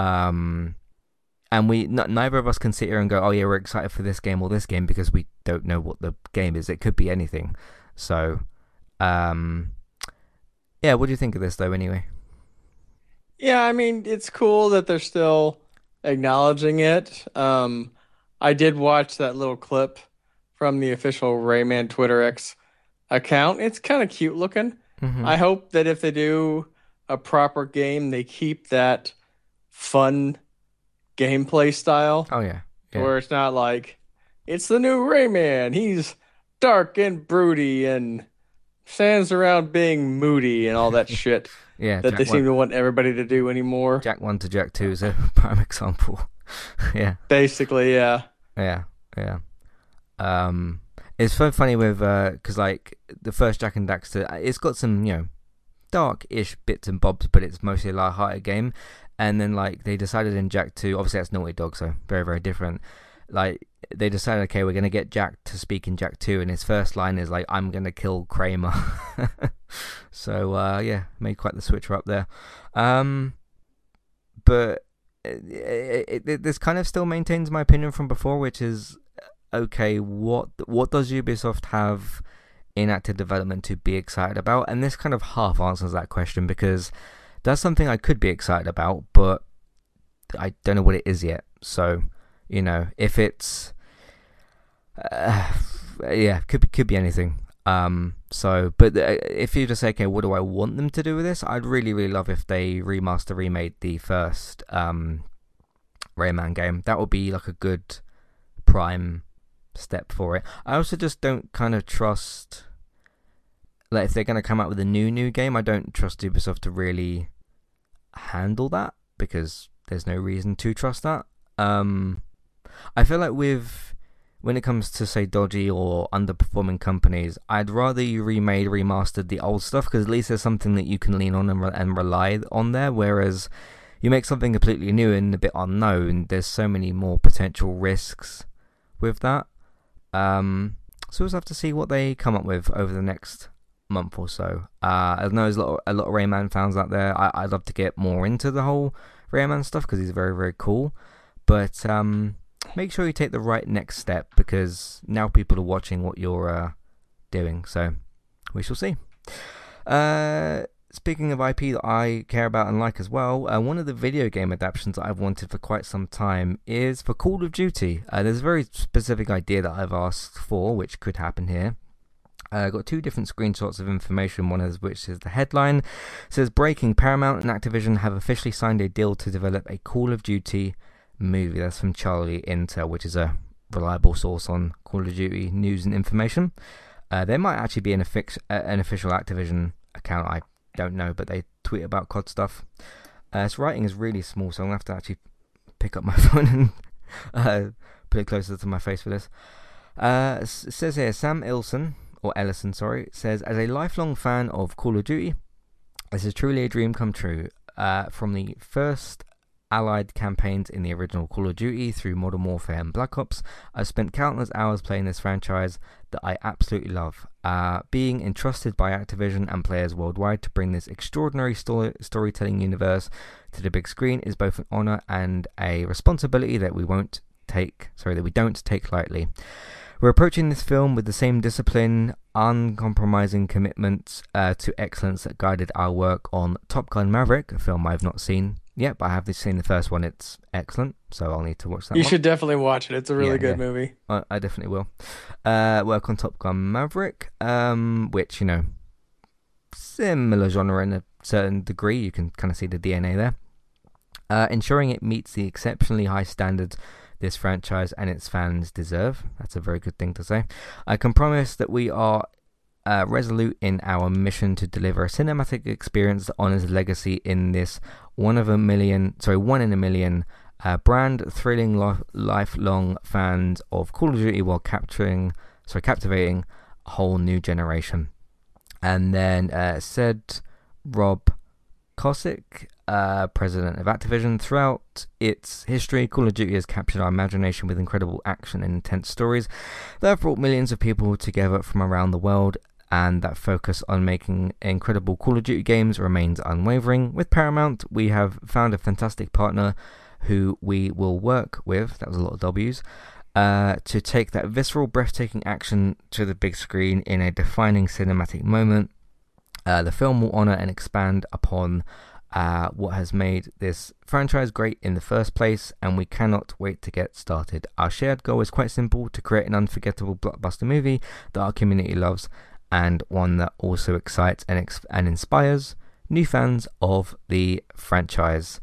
Speaker 1: And neither of us can sit here and go, oh yeah, we're excited for this game or this game, because we don't know what the game is. It could be anything. So, yeah, what do you think of this though, anyway?
Speaker 2: Yeah, I mean, it's cool that they're still acknowledging it. I did watch that little clip from the official Rayman Twitter X account. It's kind of cute looking.
Speaker 1: Mm-hmm.
Speaker 2: I hope that if they do a proper game, they keep that fun gameplay style,
Speaker 1: Oh yeah, yeah,
Speaker 2: where it's not like it's the new Rayman. He's dark and broody and stands around being moody and all that shit
Speaker 1: yeah.
Speaker 2: that they seem to want everybody to do anymore.
Speaker 1: Jack 1 to Jack 2 is a prime example. Yeah,
Speaker 2: Basically, yeah.
Speaker 1: yeah, yeah. It's so funny with because like the first Jack and Daxter, it's got some dark-ish bits and bobs, but it's mostly a light-hearted game. And then like they decided in Jack 2, obviously that's Naughty Dog, so very very different. Like they decided, okay, we're gonna get Jack to speak in Jack 2, and his first line is like, "I'm gonna kill Kramer." So yeah, made quite the switch up there. But this kind of still maintains my opinion from before, which is, okay, what does Ubisoft have in active development to be excited about? And this kind of half answers that question, because that's something I could be excited about, but I don't know what it is yet. So, if it's yeah, could be anything. But if you just say, okay, what do I want them to do with this? I'd really, really love if they remade the first Rayman game. That would be like a good prime step for it. I also just don't kind of trust, like, if they're going to come out with a new game, I don't trust Ubisoft to really handle that, because there's no reason to trust that. I feel like when it comes to, say, dodgy or underperforming companies, I'd rather you remastered the old stuff, because at least there's something that you can lean on and rely on there, whereas you make something completely new and a bit unknown, there's so many more potential risks with that. So we'll have to see what they come up with over the next month or so. I know there's a lot of Rayman fans out there. I'd love to get more into the whole Rayman stuff, because he's very, very cool. But make sure you take the right next step, because now people are watching what you're doing. So we shall see. Speaking of IP that I care about and like as well, one of the video game adaptations that I've wanted for quite some time is for Call of Duty. There's a very specific idea that I've asked for, which could happen here. I've got two different screenshots of information, one of which is the headline. It says, breaking: Paramount and Activision have officially signed a deal to develop a Call of Duty movie. That's from Charlie Intel, which is a reliable source on Call of Duty news and information. There might actually be an official Activision account, I don't know, but they tweet about COD stuff. Its writing is really small, so I'm going to have to actually pick up my phone and put it closer to my face for this. It says here, Sam Ellison, says, as a lifelong fan of Call of Duty, this is truly a dream come true. From the first Allied campaigns in the original Call of Duty through Modern Warfare and Black Ops, I've spent countless hours playing this franchise that I absolutely love. Being entrusted by Activision and players worldwide to bring this extraordinary storytelling universe to the big screen is both an honor and a responsibility that we don't take lightly. We're approaching this film with the same discipline, uncompromising commitment to excellence that guided our work on Top Gun Maverick, a film I've not seen yet, but I have seen the first one. It's excellent, so I'll need to watch that one.
Speaker 2: You should definitely watch it. It's a really good movie.
Speaker 1: I definitely will. Work on Top Gun Maverick, which, similar genre in a certain degree. You can kind of see the DNA there. Ensuring it meets the exceptionally high standards this franchise and its fans deserve. That's a very good thing to say. I can promise that we are resolute in our mission to deliver a cinematic experience that honors the legacy in this one in a million brand, thrilling lifelong fans of Call of Duty while captivating a whole new generation. And then said Rob Kosick, president of Activision, throughout its history, Call of Duty has captured our imagination with incredible action and intense stories that have brought millions of people together from around the world, and that focus on making incredible Call of Duty games remains unwavering. With Paramount, we have found a fantastic partner who we will work with, that was a lot of W's, to take that visceral, breathtaking action to the big screen in a defining cinematic moment. The film will honour and expand upon what has made this franchise great in the first place, and we cannot wait to get started. Our shared goal is quite simple: to create an unforgettable blockbuster movie that our community loves, and one that also excites and inspires new fans of the franchise.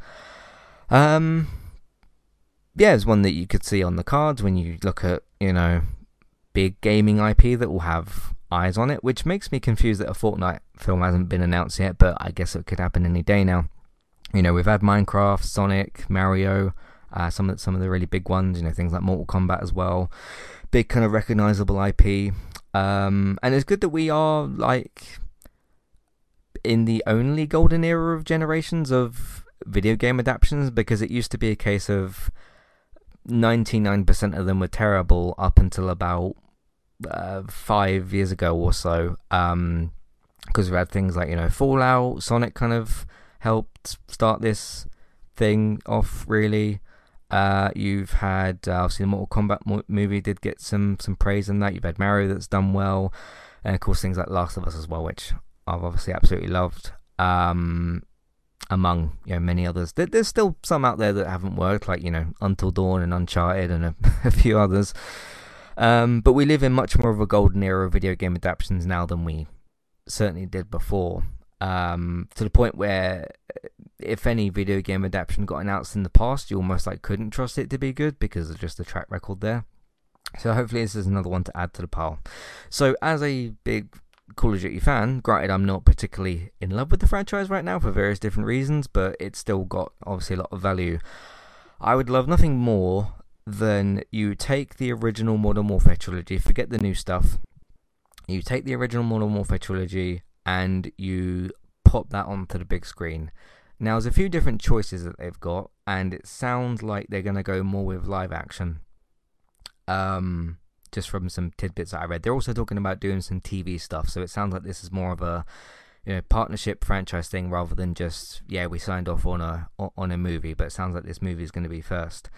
Speaker 1: Yeah, it's one that you could see on the cards when you look at, big gaming IP that will have eyes on it, which makes me confused that a Fortnite film hasn't been announced yet, but I guess it could happen any day now. We've had Minecraft, Sonic, Mario, some of the really big ones, things like Mortal Kombat as well. Big kind of recognizable IP. And it's good that we are in the only golden era of generations of video game adaptations, because it used to be a case of 99% of them were terrible up until about 5 years ago or so, because we've had things like Fallout. Sonic kind of helped start this thing off, really. You've had obviously the Mortal Kombat movie did get some praise in that. You've had Mario that's done well, and of course things like Last of Us as well, which I've obviously absolutely loved, among many others. There's still some out there that haven't worked, like Until Dawn and Uncharted and a few others. But we live in much more of a golden era of video game adaptations now than we certainly did before, to the point where if any video game adaptation got announced in the past, you almost couldn't trust it to be good because of just the track record there. So hopefully this is another one to add to the pile. So as a big Call of Duty fan, granted I'm not particularly in love with the franchise right now for various different reasons, but it's still got obviously a lot of value. I would love nothing more than you take the original Modern Warfare trilogy, forget the new stuff, you take the original Modern Warfare trilogy and you pop that onto the big screen. Now there's a few different choices that they've got, and it sounds like they're going to go more with live action. Just from some tidbits that I read, they're also talking about doing some TV stuff, so it sounds like this is more of a partnership franchise thing rather than just we signed off on a movie. But it sounds like this movie is going to be first.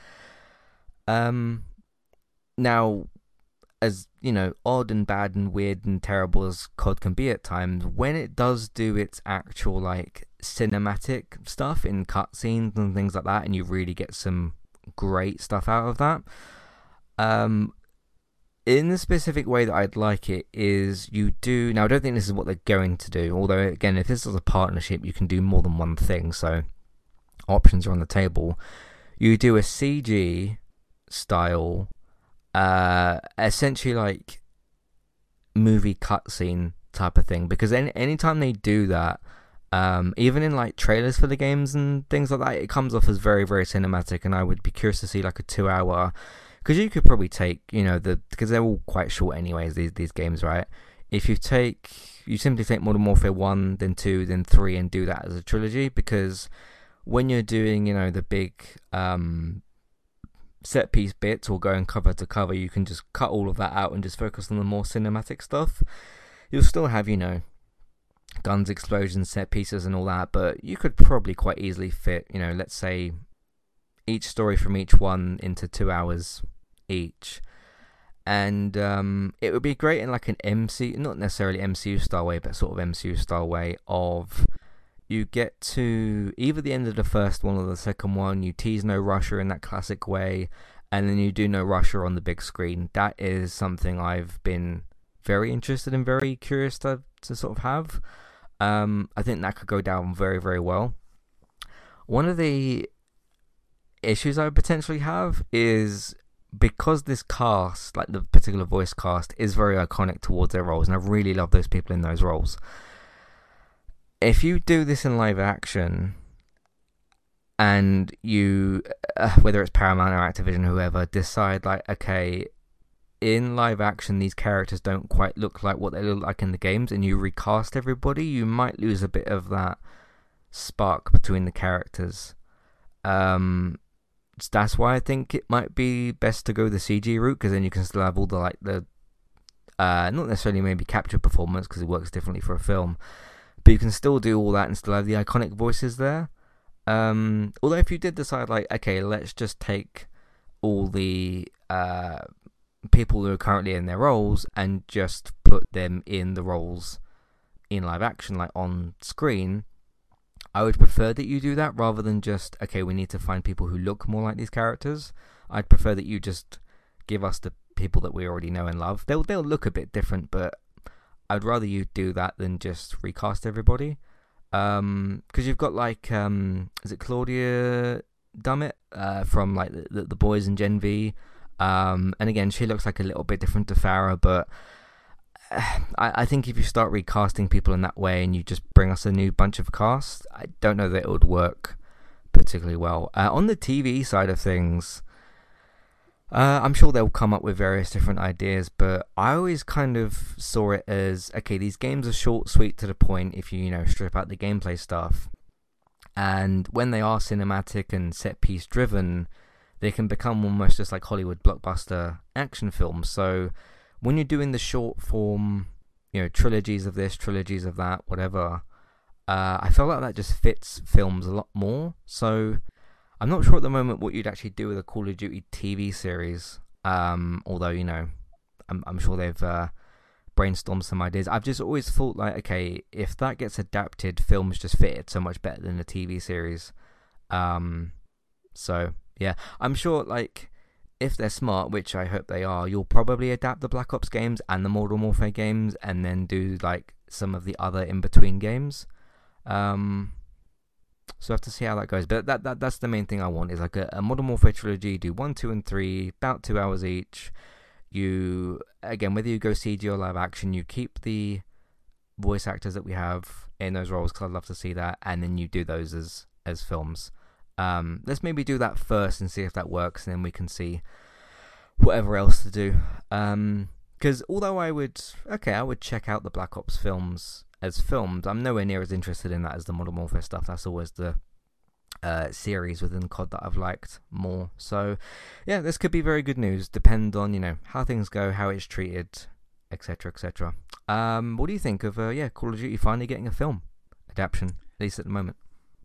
Speaker 1: Now, as odd and bad and weird and terrible as COD can be at times, when it does do its actual cinematic stuff in cutscenes and things like that, and you really get some great stuff out of that, in the specific way that I'd like it is you do... Now, I don't think this is what they're going to do, although, again, if this is a partnership, you can do more than one thing, so options are on the table. You do a CG style, essentially movie cutscene type of thing, because anytime they do that, even in trailers for the games and things like that, it comes off as very, very cinematic, and I would be curious to see a 2-hour... Because you could probably take, because they're all quite short anyways, these games, right? If you simply take Modern Warfare 1, then 2, then 3, and do that as a trilogy, because when you're doing, the big set piece bits or going cover to cover, you can just cut all of that out and just focus on the more cinematic stuff. You'll still have, guns, explosions, set pieces and all that, but you could probably quite easily fit, let's say, each story from each one into 2 hours each, and it would be great in an MC, not necessarily MCU style way, but sort of MCU style way of you get to either the end of the first one or the second one, you tease No Russia in that classic way, and then you do No Russia on the big screen. That is something I've been very interested in, very curious to sort of have. I think that could go down very, very well. One of the issues I would potentially have is because this cast, the particular voice cast, is very iconic towards their roles, and I really love those people in those roles. If you do this in live action, and you, whether it's Paramount or Activision, whoever, decide okay, in live action these characters don't quite look like what they look like in the games, and you recast everybody, you might lose a bit of that spark between the characters. Um, that's why I think it might be best to go the CG route, because then you can still have all the not necessarily maybe capture performance because it works differently for a film, but you can still do all that and still have the iconic voices there. Although if you did decide like, okay, let's just take all the people who are currently in their roles and just put them in the roles in live action, like on screen, I would prefer that you do that rather than just, okay, we need to find people who look more like these characters. I'd prefer that you just give us the people that we already know and love. They'll look a bit different, but I'd rather you do that than just recast everybody. Because you've got like, is it Claudia Dummett from like the boys in Gen V? And again, she looks like a little bit different to Farah, but I think if you start recasting people in that way and you just bring us a new bunch of cast, I don't know that it would work particularly well. On the TV side of things, I'm sure they'll come up with various different ideas, but I always kind of saw it as, okay, these games are short, sweet, to the point if you strip out the gameplay stuff. And when they are cinematic and set piece driven, they can become almost just like Hollywood blockbuster action films. So when you're doing the short form, trilogies of this, trilogies of that, whatever, I feel like that just fits films a lot more. So I'm not sure at the moment what you'd actually do with a Call of Duty TV series. Although, I'm sure they've brainstormed some ideas. I've just always thought like, okay, if that gets adapted, films just fit it so much better than a TV series. So yeah, I'm sure like, if they're smart, which I hope they are, you'll probably adapt the Black Ops games and the Modern Warfare games and then do like some of the other in-between games. So I have to see how that goes. But that's the main thing I want, is like a Modern Warfare trilogy, do 1, 2, and 3, about 2 hours each. You, again, whether you go CG or live action, you keep the voice actors that we have in those roles, because I'd love to see that, and then you do those as films. Let's maybe do that first and see if that works, and then we can see whatever else to do. Because although I would check out the Black Ops films as films, I'm nowhere near as interested in that as the Modern Warfare stuff. That's always the series within COD that I've liked more. So yeah, this could be very good news. Depend on how things go, how it's treated, etc., etc. What do you think of Call of Duty finally getting a film adaptation, at least at the moment?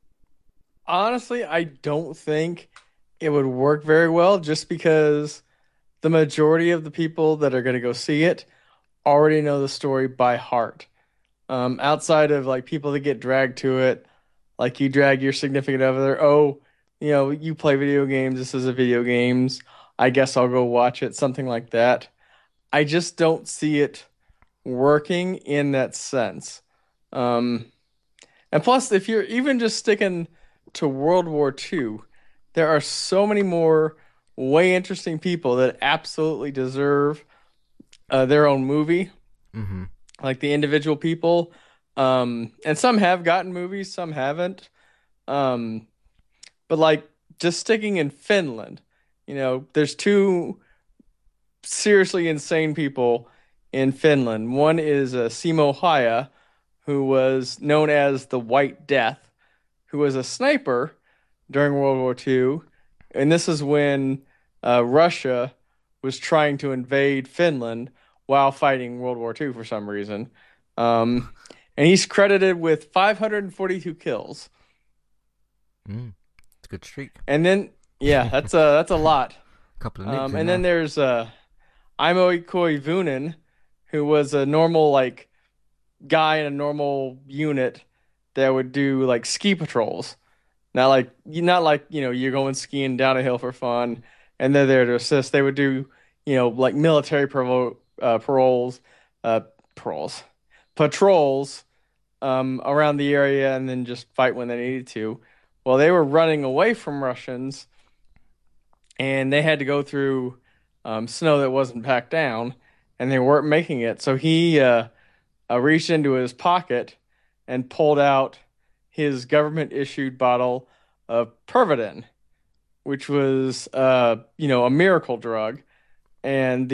Speaker 2: Honestly, I don't think it would work very well just because the majority of the people that are going to go see it already know the story by heart. Outside of like people that get dragged to it, like you drag your significant other, oh, you play video games, this is a video games. I guess I'll go watch it, something like that. I just don't see it working in that sense. Um, and plus, if you're even just sticking to World War II, there are so many more way interesting people that absolutely deserve their own movie,
Speaker 1: Mm-hmm.
Speaker 2: like the individual people. And some have gotten movies, some haven't. Um, but like just sticking in Finland, there's two seriously insane people in Finland. One is Simo Haya, who was known as the White Death, who was a sniper during World War II. And this is when Russia was trying to invade Finland while fighting World War II for some reason. Um, and he's credited with 542 kills.
Speaker 1: It's a good streak.
Speaker 2: And then, yeah, that's a lot.
Speaker 1: Couple of nukes in
Speaker 2: And then
Speaker 1: there.
Speaker 2: there's Aimo Koivunen, who was a normal like guy in a normal unit that would do like ski patrols. Not like you're going skiing down a hill for fun and they're there to assist. They would do like military paroles, uh, paroles, patrols around the area and then just fight when they needed to. Well, they were running away from Russians and they had to go through snow that wasn't packed down and they weren't making it. So he reached into his pocket and pulled out his government issued bottle of Pervitin, which was a miracle drug. and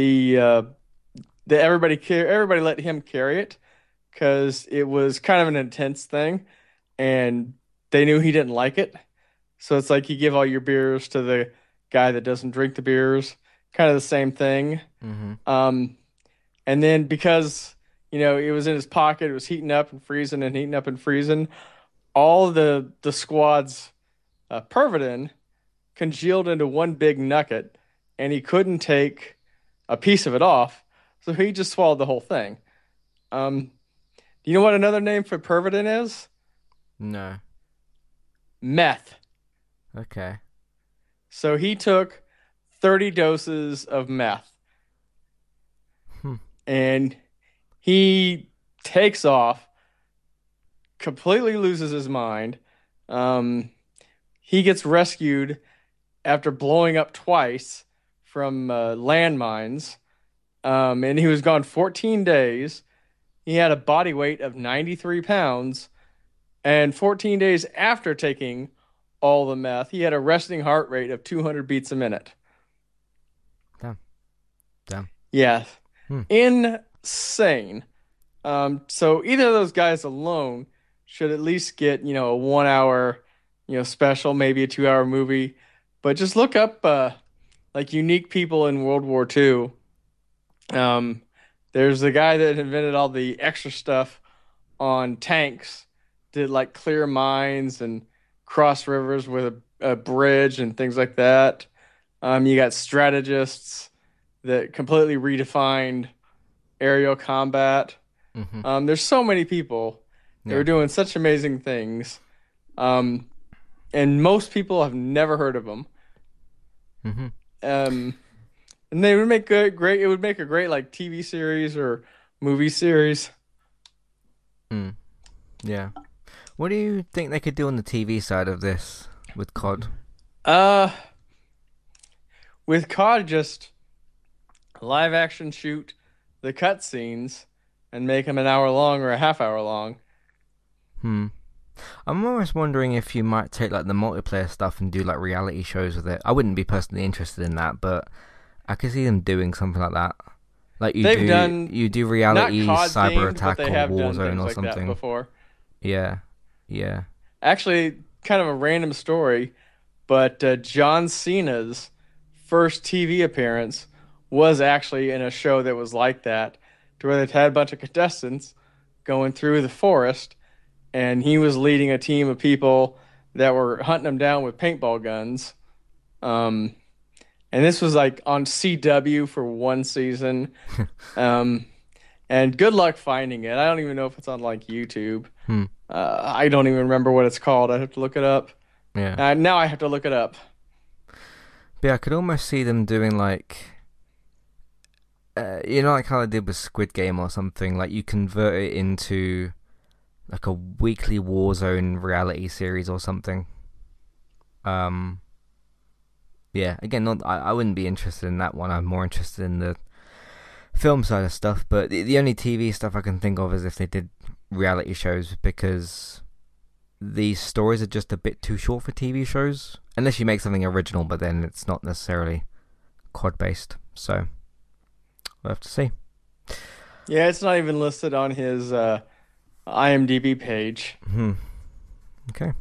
Speaker 2: everybody let him carry it because it was kind of an intense thing, and they knew he didn't like it. So it's like you give all your beers to the guy that doesn't drink the beers, kind of the same thing.
Speaker 1: Mm-hmm.
Speaker 2: Um, and then because it was in his pocket, it was heating up and freezing and heating up and freezing. All of the squad's Pervitin congealed into one big nugget, and he couldn't take a piece of it off, so he just swallowed the whole thing. Um, do you know what another name for Pervitin is?
Speaker 1: No.
Speaker 2: Meth.
Speaker 1: Okay.
Speaker 2: So he took 30 doses of meth,
Speaker 1: Hmm.
Speaker 2: and he takes off, completely loses his mind. Um, he gets rescued after blowing up twice from landmines. And he was gone 14 days. He had a body weight of 93 pounds. And 14 days after taking all the meth, he had a resting heart rate of 200 beats a minute.
Speaker 1: Damn. Damn.
Speaker 2: Yeah,
Speaker 1: Hmm.
Speaker 2: insane. So either of those guys alone should at least get, a 1 hour, special, maybe a 2 hour movie. But just look up like unique people in World War II. Um, there's the guy that invented all the extra stuff on tanks, did like clear mines and cross rivers with a bridge and things like that. You got strategists that completely redefined aerial combat.
Speaker 1: Mm-hmm.
Speaker 2: There's so many people that
Speaker 1: Yeah.
Speaker 2: are doing such amazing things. Um, and most people have never heard of them.
Speaker 1: Mm-hmm.
Speaker 2: Um, and they would make great. It would make a great like TV series or movie series.
Speaker 1: Mm. Yeah. What do you think they could do on the TV side of this with COD?
Speaker 2: Uh, with COD, just live action shoot the cutscenes and make them an hour long or a half hour long.
Speaker 1: Hmm. I'm almost wondering if you might take like the multiplayer stuff and do like reality shows with it. I wouldn't be personally interested in that, but I could see them doing something like that. Like
Speaker 2: They've done
Speaker 1: you do
Speaker 2: not
Speaker 1: reality
Speaker 2: COD
Speaker 1: cyber
Speaker 2: themed, but
Speaker 1: attack
Speaker 2: they
Speaker 1: or
Speaker 2: have done
Speaker 1: Warzone
Speaker 2: things
Speaker 1: or
Speaker 2: like that
Speaker 1: something.
Speaker 2: before.
Speaker 1: Yeah. Yeah.
Speaker 2: Actually, kind of a random story, but John Cena's first TV appearance was actually in a show that was like that, to where they had a bunch of contestants going through the forest, and he was leading a team of people that were hunting them down with paintball guns. Um, and this was like on CW for one season. Um, and good luck finding it. I don't even know if it's on like YouTube.
Speaker 1: Hmm.
Speaker 2: I don't even remember what it's called. I have to look it up.
Speaker 1: Yeah.
Speaker 2: Now I have to look it up.
Speaker 1: But yeah, I could almost see them doing like like how they did with Squid Game or something. Like you convert it into like a weekly Warzone reality series or something. Um, yeah. Again, not I wouldn't be interested in that one. I'm more interested in the film side of stuff. But the only TV stuff I can think of is if they did reality shows, because these stories are just a bit too short for TV shows. Unless you make something original, but then it's not necessarily COD based. So we'll have to see.
Speaker 2: Yeah, it's not even listed on his IMDb page.
Speaker 1: Hmm. Okay.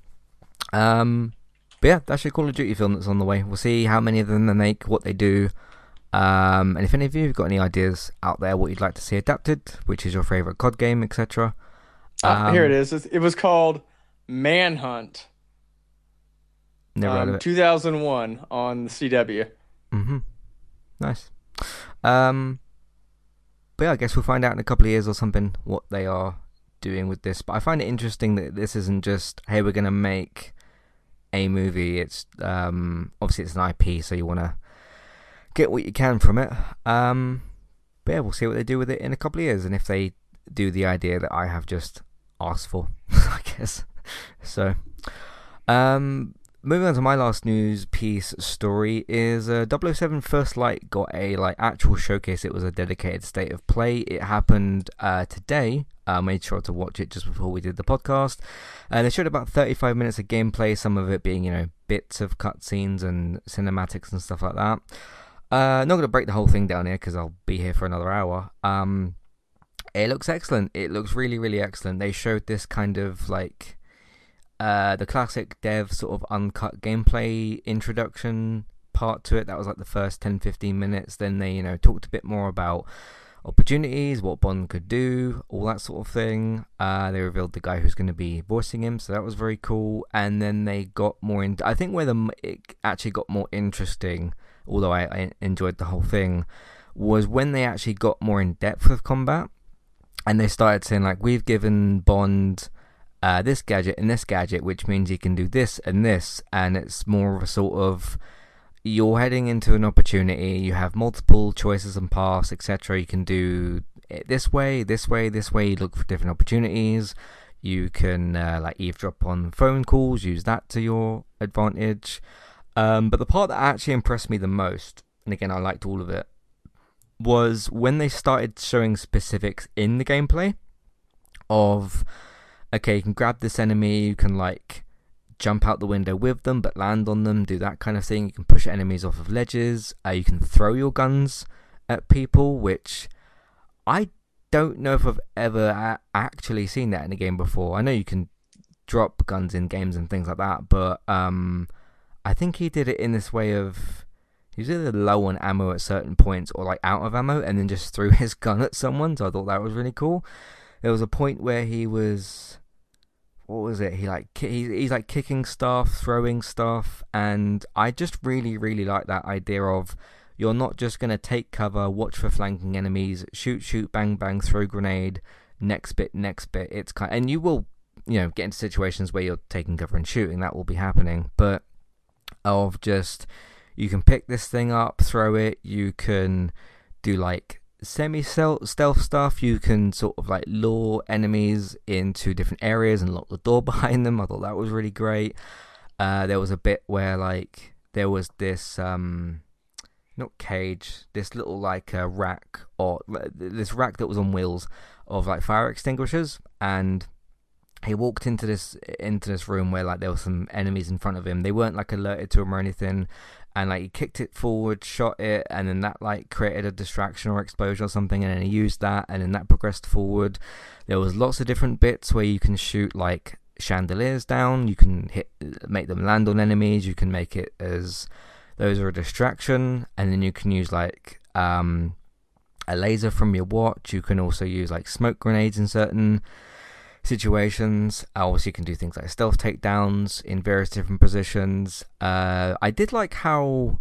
Speaker 1: But yeah, that's your Call of Duty film that's on the way. We'll see how many of them they make, what they do. And if any of you have got any ideas out there, what you'd like to see adapted, which is your favourite COD game, etc.
Speaker 2: Here it is. It was called Manhunt,
Speaker 1: Never heard of it.
Speaker 2: 2001 on the CW.
Speaker 1: Mm-hmm. Nice. But yeah, I guess we'll find out in a couple of years or something what they are doing with this. But I find it interesting that this isn't just, hey, we're going to make a movie. It's obviously it's an IP, so you want to get what you can from it. But yeah, we'll see what they do with it in a couple of years, and if they do the idea that I have just asked for, I guess. So, moving on to my last news piece story is 007 First Light got a actual showcase. It was a dedicated state of play. It happened today. I made sure to watch it just before we did the podcast. They showed about 35 minutes of gameplay, some of it being, bits of cutscenes and cinematics and stuff like that. Not gonna break the whole thing down here because I'll be here for another hour. It looks excellent. It looks really, really excellent. They showed this kind of like the classic dev sort of uncut gameplay introduction part to it. That was like the first 10-15 minutes. Then they, talked a bit more about opportunities, what Bond could do, all that sort of thing. They revealed the guy who's going to be voicing him, so that was very cool. And then they got more in. I think where it actually got more interesting, although I enjoyed the whole thing, was when they actually got more in depth with combat, and they started saying like, we've given Bond this gadget and this gadget, which means he can do this and this, and it's more of a sort of, you're heading into an opportunity, you have multiple choices and paths, etc. You can do it this way, this way, this way. You look for different opportunities. You can like eavesdrop on phone calls, use that to your advantage. But the part that actually impressed me the most, and again I liked all of it, was when they started showing specifics in the gameplay of, okay, you can grab this enemy, you can like jump out the window with them but land on them, do that kind of thing. You can push enemies off of ledges, you can throw your guns at people, which I don't know if I've ever actually seen that in a game before. I know you can drop guns in games and things like that, but I think he did it in this way of, he was either low on ammo at certain points or like out of ammo and then just threw his gun at someone, so I thought that was really cool. There was a point where he was, what was it? He's like kicking stuff, throwing stuff, and I just really, really like that idea of, you're not just gonna take cover, watch for flanking enemies, shoot, bang, bang, throw grenade, next bit. It's kind, and you will, get into situations where you're taking cover and shooting. That will be happening, but of just, you can pick this thing up, throw it. You can do like semi-stealth stuff. You can sort of like lure enemies into different areas and lock the door behind them. I thought that was really great. There was a bit where like there was this not cage, this little like rack, or this rack that was on wheels of like fire extinguishers, and he walked into this room where like there were some enemies in front of him. They weren't like alerted to him or anything, and like he kicked it forward, shot it, and then that like created a distraction or explosion or something, and then he used that, and then that progressed forward. There was lots of different bits where you can shoot like chandeliers down, you can make them land on enemies, you can make it as those are a distraction, and then you can use like a laser from your watch. You can also use like smoke grenades in certain situations. Obviously you can do things like stealth takedowns in various different positions. I did like how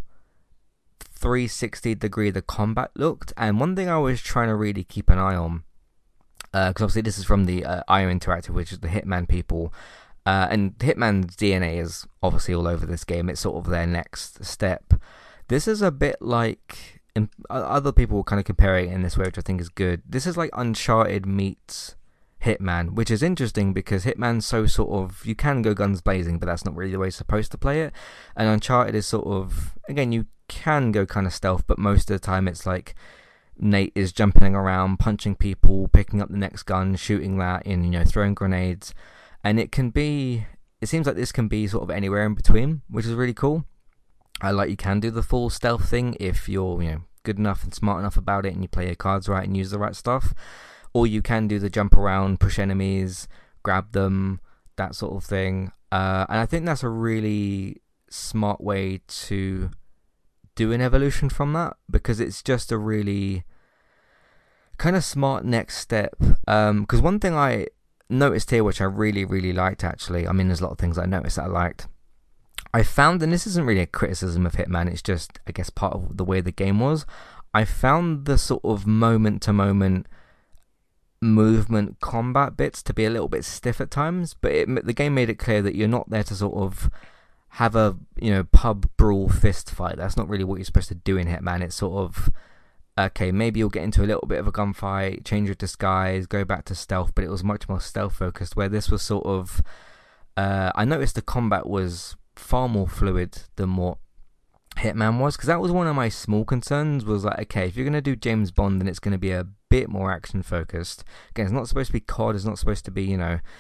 Speaker 1: 360 degree the combat looked, and one thing I was trying to really keep an eye on, because obviously this is from the IO Interactive, which is the Hitman people, and Hitman's DNA is obviously all over this game. It's sort of their next step. This is a bit like, other people will kind of compare it in this way, which I think is good. This is like Uncharted meets Hitman, which is interesting because Hitman's so sort of, you can go guns blazing, but that's not really the way you're supposed to play it. And Uncharted is sort of, again, you can go kind of stealth, but most of the time it's like Nate is jumping around, punching people, picking up the next gun, shooting that, and throwing grenades. And it seems like this can be sort of anywhere in between, which is really cool. You can do the full stealth thing if you're good enough and smart enough about it, and you play your cards right and use the right stuff. Or you can do the jump around, push enemies, grab them, that sort of thing. And I think that's a really smart way to do an evolution from that, because it's just a really kind of smart next step. Because one thing I noticed here, which I really, really liked actually, I mean there's a lot of things I noticed that I liked. I found, and this isn't really a criticism of Hitman, it's just, I guess, part of the way the game was, I found the sort of moment-to-moment movement combat bits to be a little bit stiff at times, but the game made it clear that you're not there to sort of have a pub brawl fist fight. That's not really what you're supposed to do in Hitman. It's sort of, okay, maybe you'll get into a little bit of a gunfight, change your disguise, go back to stealth, but it was much more stealth focused, where this was sort of, I noticed the combat was far more fluid than what Hitman was, because that was one of my small concerns, was like, okay, if you're going to do James Bond, then it's going to be a bit more action focused. Again, it's not supposed to be COD, it's not supposed to be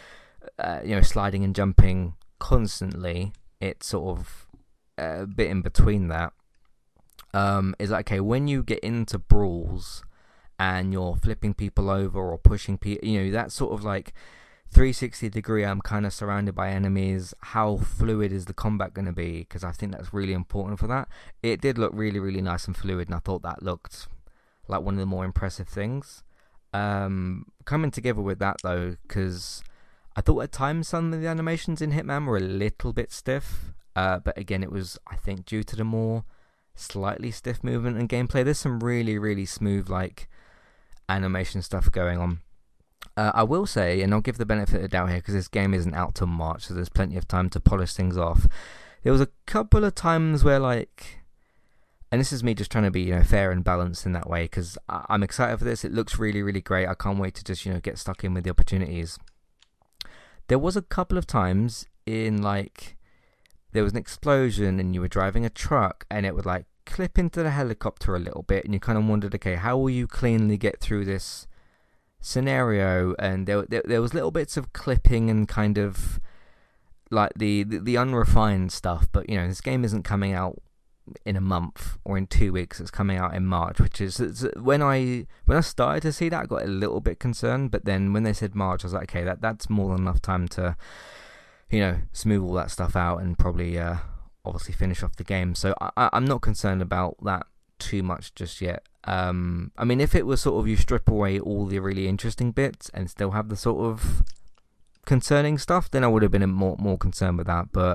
Speaker 1: sliding and jumping constantly. It's sort of a bit in between that. is like, okay, when you get into brawls and you're flipping people over or pushing people, that sort of like 360 degree, I'm kind of surrounded by enemies. How fluid is the combat going to be? Because I think that's really important for that. It did look really, really nice and fluid, and I thought that looked like one of the more impressive things. Coming together with that though, because I thought at times some of the animations in Hitman were a little bit stiff. But again, it was, I think, due to the more slightly stiff movement and gameplay. There's some really, really smooth like animation stuff going on. I will say, and I'll give the benefit of the doubt here because this game isn't out till March, so there's plenty of time to polish things off. There was a couple of times where like, and this is me just trying to be fair and balanced in that way, because I'm excited for this. It looks really, really great. I can't wait to just get stuck in with the opportunities. There was a couple of times in like, there was an explosion and you were driving a truck and it would like clip into the helicopter a little bit, and you kind of wondered, okay, how will you cleanly get through this scenario? And there was little bits of clipping and kind of like the unrefined stuff, but this game isn't coming out in a month or in 2 weeks. It's coming out in March, which is when I started to see that, I got a little bit concerned, but then when they said March, I was like, okay, that's more than enough time to smooth all that stuff out and probably obviously finish off the game. So I'm not concerned about that too much just yet. I mean, if it was sort of you strip away all the really interesting bits and still have the sort of concerning stuff, then I would have been more concerned with that. But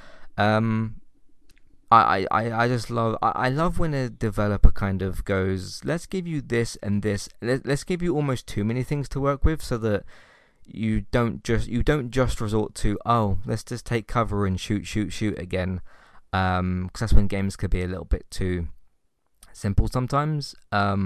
Speaker 1: I just love when a developer kind of goes, let's give you this and this, let's give you almost too many things to work with, so that you don't just resort to, oh, let's just take cover and shoot again, because that's when games could be a little bit too simple sometimes.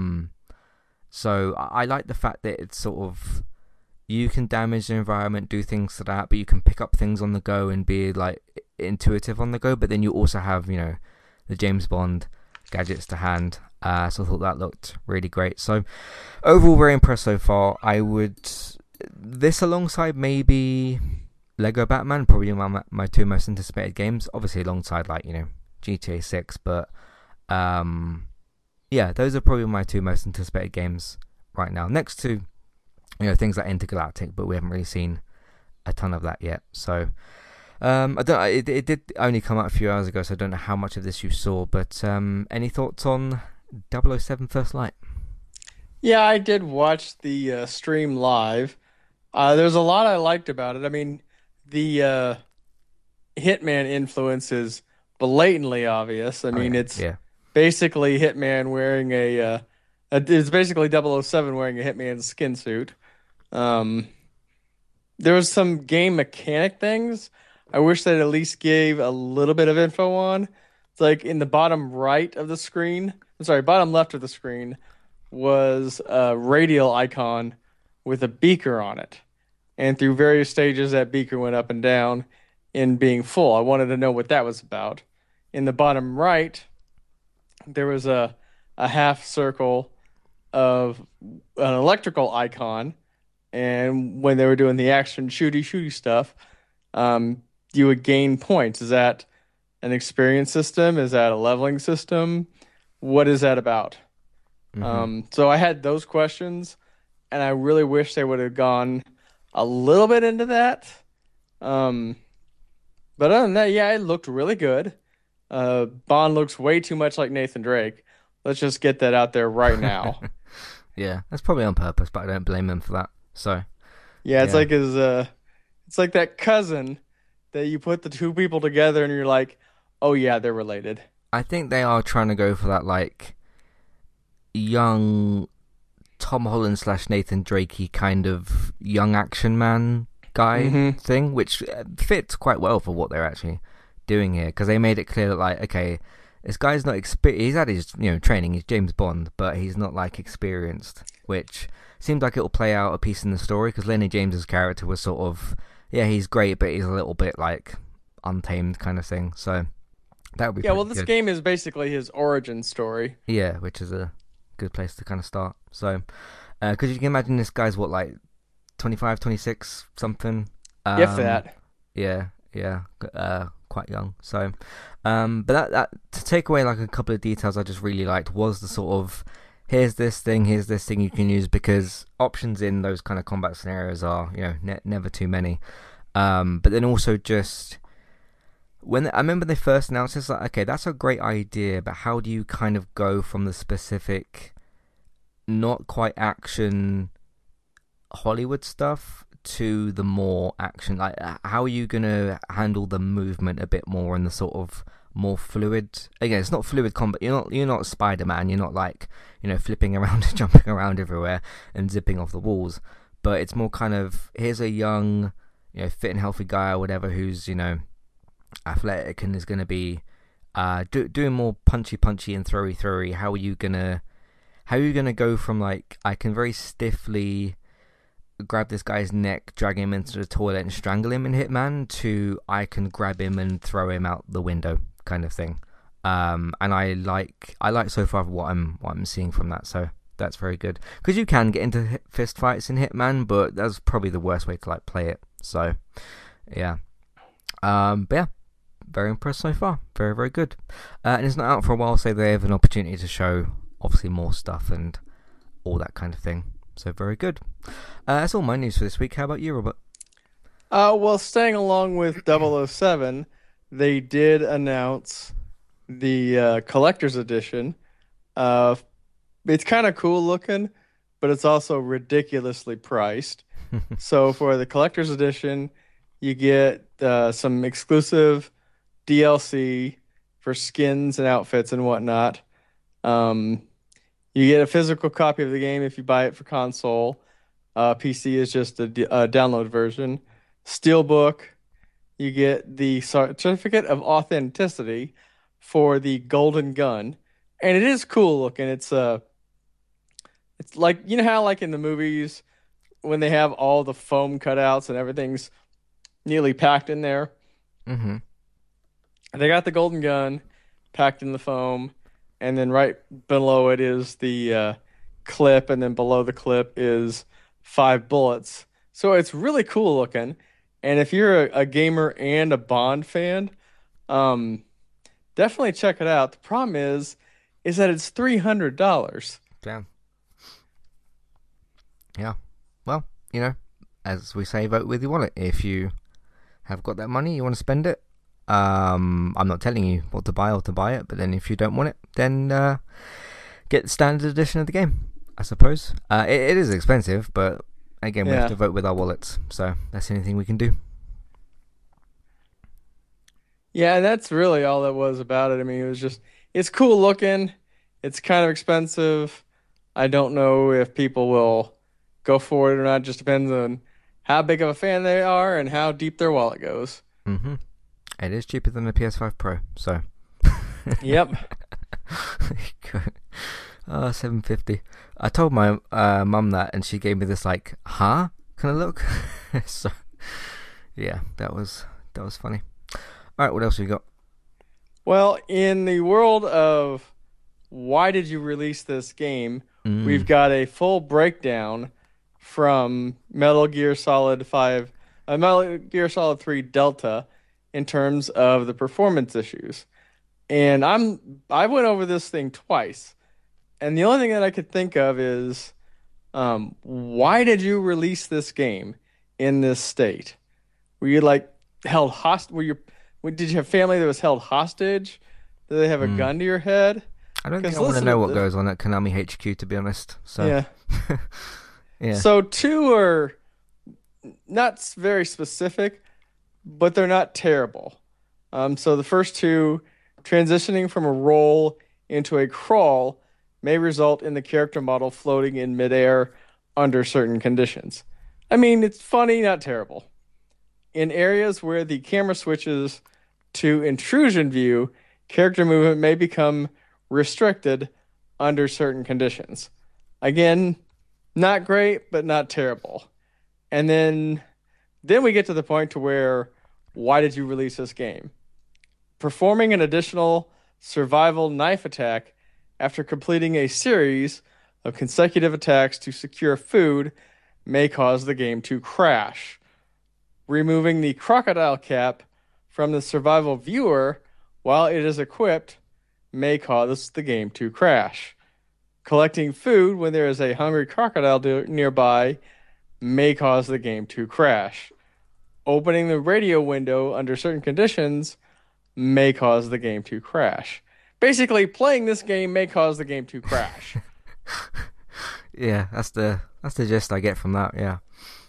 Speaker 1: So I like the fact that it's sort of, you can damage the environment, do things to that, but you can pick up things on the go and be like intuitive on the go, but then you also have the James Bond gadgets to hand. So I thought that looked really great. So overall, very impressed so far. I would, this alongside maybe Lego Batman, probably my two most anticipated games, obviously alongside like GTA 6, but yeah, those are probably my two most anticipated games right now, next to things like Intergalactic, but we haven't really seen a ton of that yet. So I don't. It did only come out a few hours ago, so I don't know how much of this you saw. But any thoughts on 007 First Light?
Speaker 2: Yeah, I did watch the stream live. There's a lot I liked about it. I mean, the Hitman influence is blatantly obvious. I mean, it's basically Hitman wearing it's basically 007 wearing a Hitman skin suit. There was some game mechanic things I wish they'd at least gave a little bit of info on. It's like in the bottom right of the screen, bottom left of the screen was a radial icon with a beaker on it. And through various stages, that beaker went up and down in being full. I wanted to know what that was about. In the bottom right, there was a half circle of an electrical icon. And when they were doing the action shooty stuff, you would gain points. Is that an experience system? Is that a leveling system? What is that about? So I had those questions, and I really wish they would have gone a little bit into that. But other than that, yeah, it looked really good. Bond looks way too much like Nathan Drake. Let's just get that out there right now.
Speaker 1: Yeah, that's probably on purpose, but I don't blame him for that. So
Speaker 2: yeah, it's like it's like that cousin that you put the two people together and you're like, oh yeah, they're related.
Speaker 1: I think they are trying to go for that like young Tom Holland / Nathan Drakey kind of young action man guy thing, which fits quite well for what they're actually doing here, because they made it clear that like, okay, this guy's not he's had his training, he's James Bond, but he's not like experienced, which seems like it'll play out a piece in the story, because Lenny James's character was sort of, yeah, he's great, but he's a little bit like untamed kind of thing. So that would be
Speaker 2: this game is basically his origin story.
Speaker 1: Yeah, which is a good place to kind of start. So because you can imagine this guy's what, like 25, 26 something,
Speaker 2: If that.
Speaker 1: Yeah, quite young. So, but that to take away like a couple of details I just really liked was the sort of here's this thing you can use, because options in those kind of combat scenarios are never too many. But then also just when I remember they first announced this, like, okay, that's a great idea, but how do you kind of go from the specific, not quite action Hollywood stuff to the more action? Like, how are you gonna handle the movement a bit more and the sort of more fluid? Again, it's not fluid combat. You're not Spider-Man. You're not like flipping around and jumping around everywhere and zipping off the walls. But it's more kind of, here's a young, fit and healthy guy or whatever who's athletic and is gonna be doing more punchy and throwy. How are you gonna go from like, I can very stiffly grab this guy's neck, drag him into the toilet and strangle him in Hitman, to I can grab him and throw him out the window kind of thing. And I like so far what I'm seeing from that, so that's very good, because you can get into fist fights in Hitman, but that's probably the worst way to like play it. So yeah, but yeah, very impressed so far, very very good. And it's not out for a while, so they have an opportunity to show obviously more stuff and all that kind of thing. So very good. That's all my news for this week. How about you, Robert?
Speaker 2: Well, staying along with 007, they did announce the collector's edition. Uh, it's kind of cool looking, but it's also ridiculously priced. So for the collector's edition, you get some exclusive DLC for skins and outfits and whatnot. Um, you get a physical copy of the game if you buy it for console. PC is just a download version. Steelbook, you get the certificate of authenticity for the Golden Gun, and it is cool looking. It's like, how like in the movies when they have all the foam cutouts and everything's neatly packed in there.
Speaker 1: Mm-hmm.
Speaker 2: They got the Golden Gun packed in the foam, and then right below it is the clip, and then below the clip is 5 bullets. So it's really cool looking. And if you're a gamer and a Bond fan, um, definitely check it out. The problem is that it's $300.
Speaker 1: Damn. Yeah. Well, as we say, vote with your wallet. If you have got that money, you want to spend it. I'm not telling you what to buy or to buy it, but then if you don't want it, then get the standard edition of the game, I suppose. It is expensive, but again, we have to vote with our wallets, so that's the only thing we can do.
Speaker 2: Yeah, and that's really all that was about it. I mean, it's cool looking. It's kind of expensive. I don't know if people will go for it or not. It just depends on how big of a fan they are and how deep their wallet goes.
Speaker 1: Mm-hmm. It is cheaper than the PS5 Pro, so.
Speaker 2: Yep.
Speaker 1: $750. I told my mum that, and she gave me this like, huh? Kind of look. So, yeah, that was funny. All right, what else have we got?
Speaker 2: Well, in the world of why did you release this game, we've got a full breakdown from Metal Gear Solid 5, Metal Gear Solid 3 Delta in terms of the performance issues. And I went over this thing twice. And the only thing that I could think of is, why did you release this game in this state? Were you like held hostage? Did you have family that was held hostage? Did they have a gun to your head?
Speaker 1: I don't think I want to know what goes on at Konami HQ, to be honest. So
Speaker 2: yeah.
Speaker 1: Yeah.
Speaker 2: So 2 are not very specific, but they're not terrible. So the first 2, transitioning from a roll into a crawl may result in the character model floating in midair under certain conditions. I mean, it's funny, not terrible. In areas where the camera switches to intrusion view, character movement may become restricted under certain conditions. Again, not great, but not terrible. And then we get to the point to where, why did you release this game? Performing an additional survival knife attack after completing a series of consecutive attacks to secure food may cause the game to crash. Removing the crocodile cap from the survival viewer while it is equipped may cause the game to crash. Collecting food when there is a hungry crocodile nearby may cause the game to crash. Opening the radio window under certain conditions may cause the game to crash. Basically, playing this game may cause the game to crash.
Speaker 1: Yeah, that's the gist I get from that. Yeah.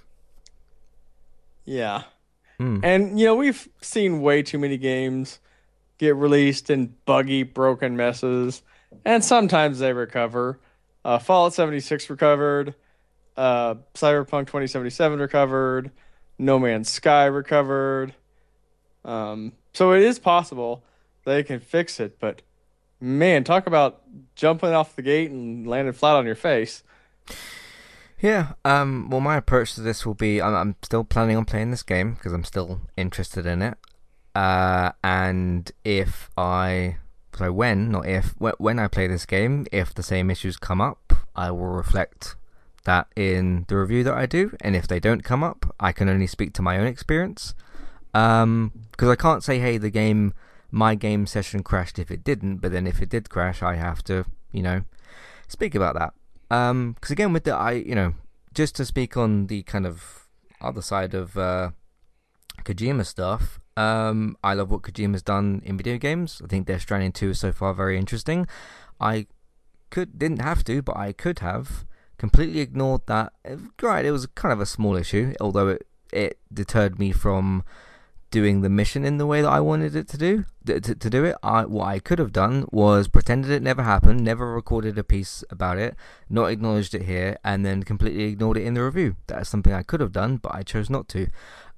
Speaker 2: Yeah.
Speaker 1: Mm.
Speaker 2: And, we've seen way too many games get released in buggy, broken messes, and sometimes they recover. Fallout 76 recovered, Cyberpunk 2077 recovered, No Man's Sky recovered. So it is possible they can fix it, but man, talk about jumping off the gate and landing flat on your face.
Speaker 1: Yeah. Well, my approach to this will be I'm still planning on playing this game because I'm still interested in it. And if I so when not if when I play this game, if the same issues come up, I will reflect that in the review that I do, and if they don't come up, I can only speak to my own experience. Because I can't say, hey, my game session crashed if it didn't, but then if it did crash, I have to, speak about that. Because again, with just to speak on the kind of other side of Kojima stuff, I love what Kojima's done in video games. I think Death Stranding 2 is so far very interesting. Didn't have to, but I could have completely ignored that. Right, it was kind of a small issue, although it deterred me from doing the mission in the way that I wanted it to do. To do it, what I could have done was pretended it never happened, never recorded a piece about it, not acknowledged it here, and then completely ignored it in the review. That's something I could have done, but I chose not to.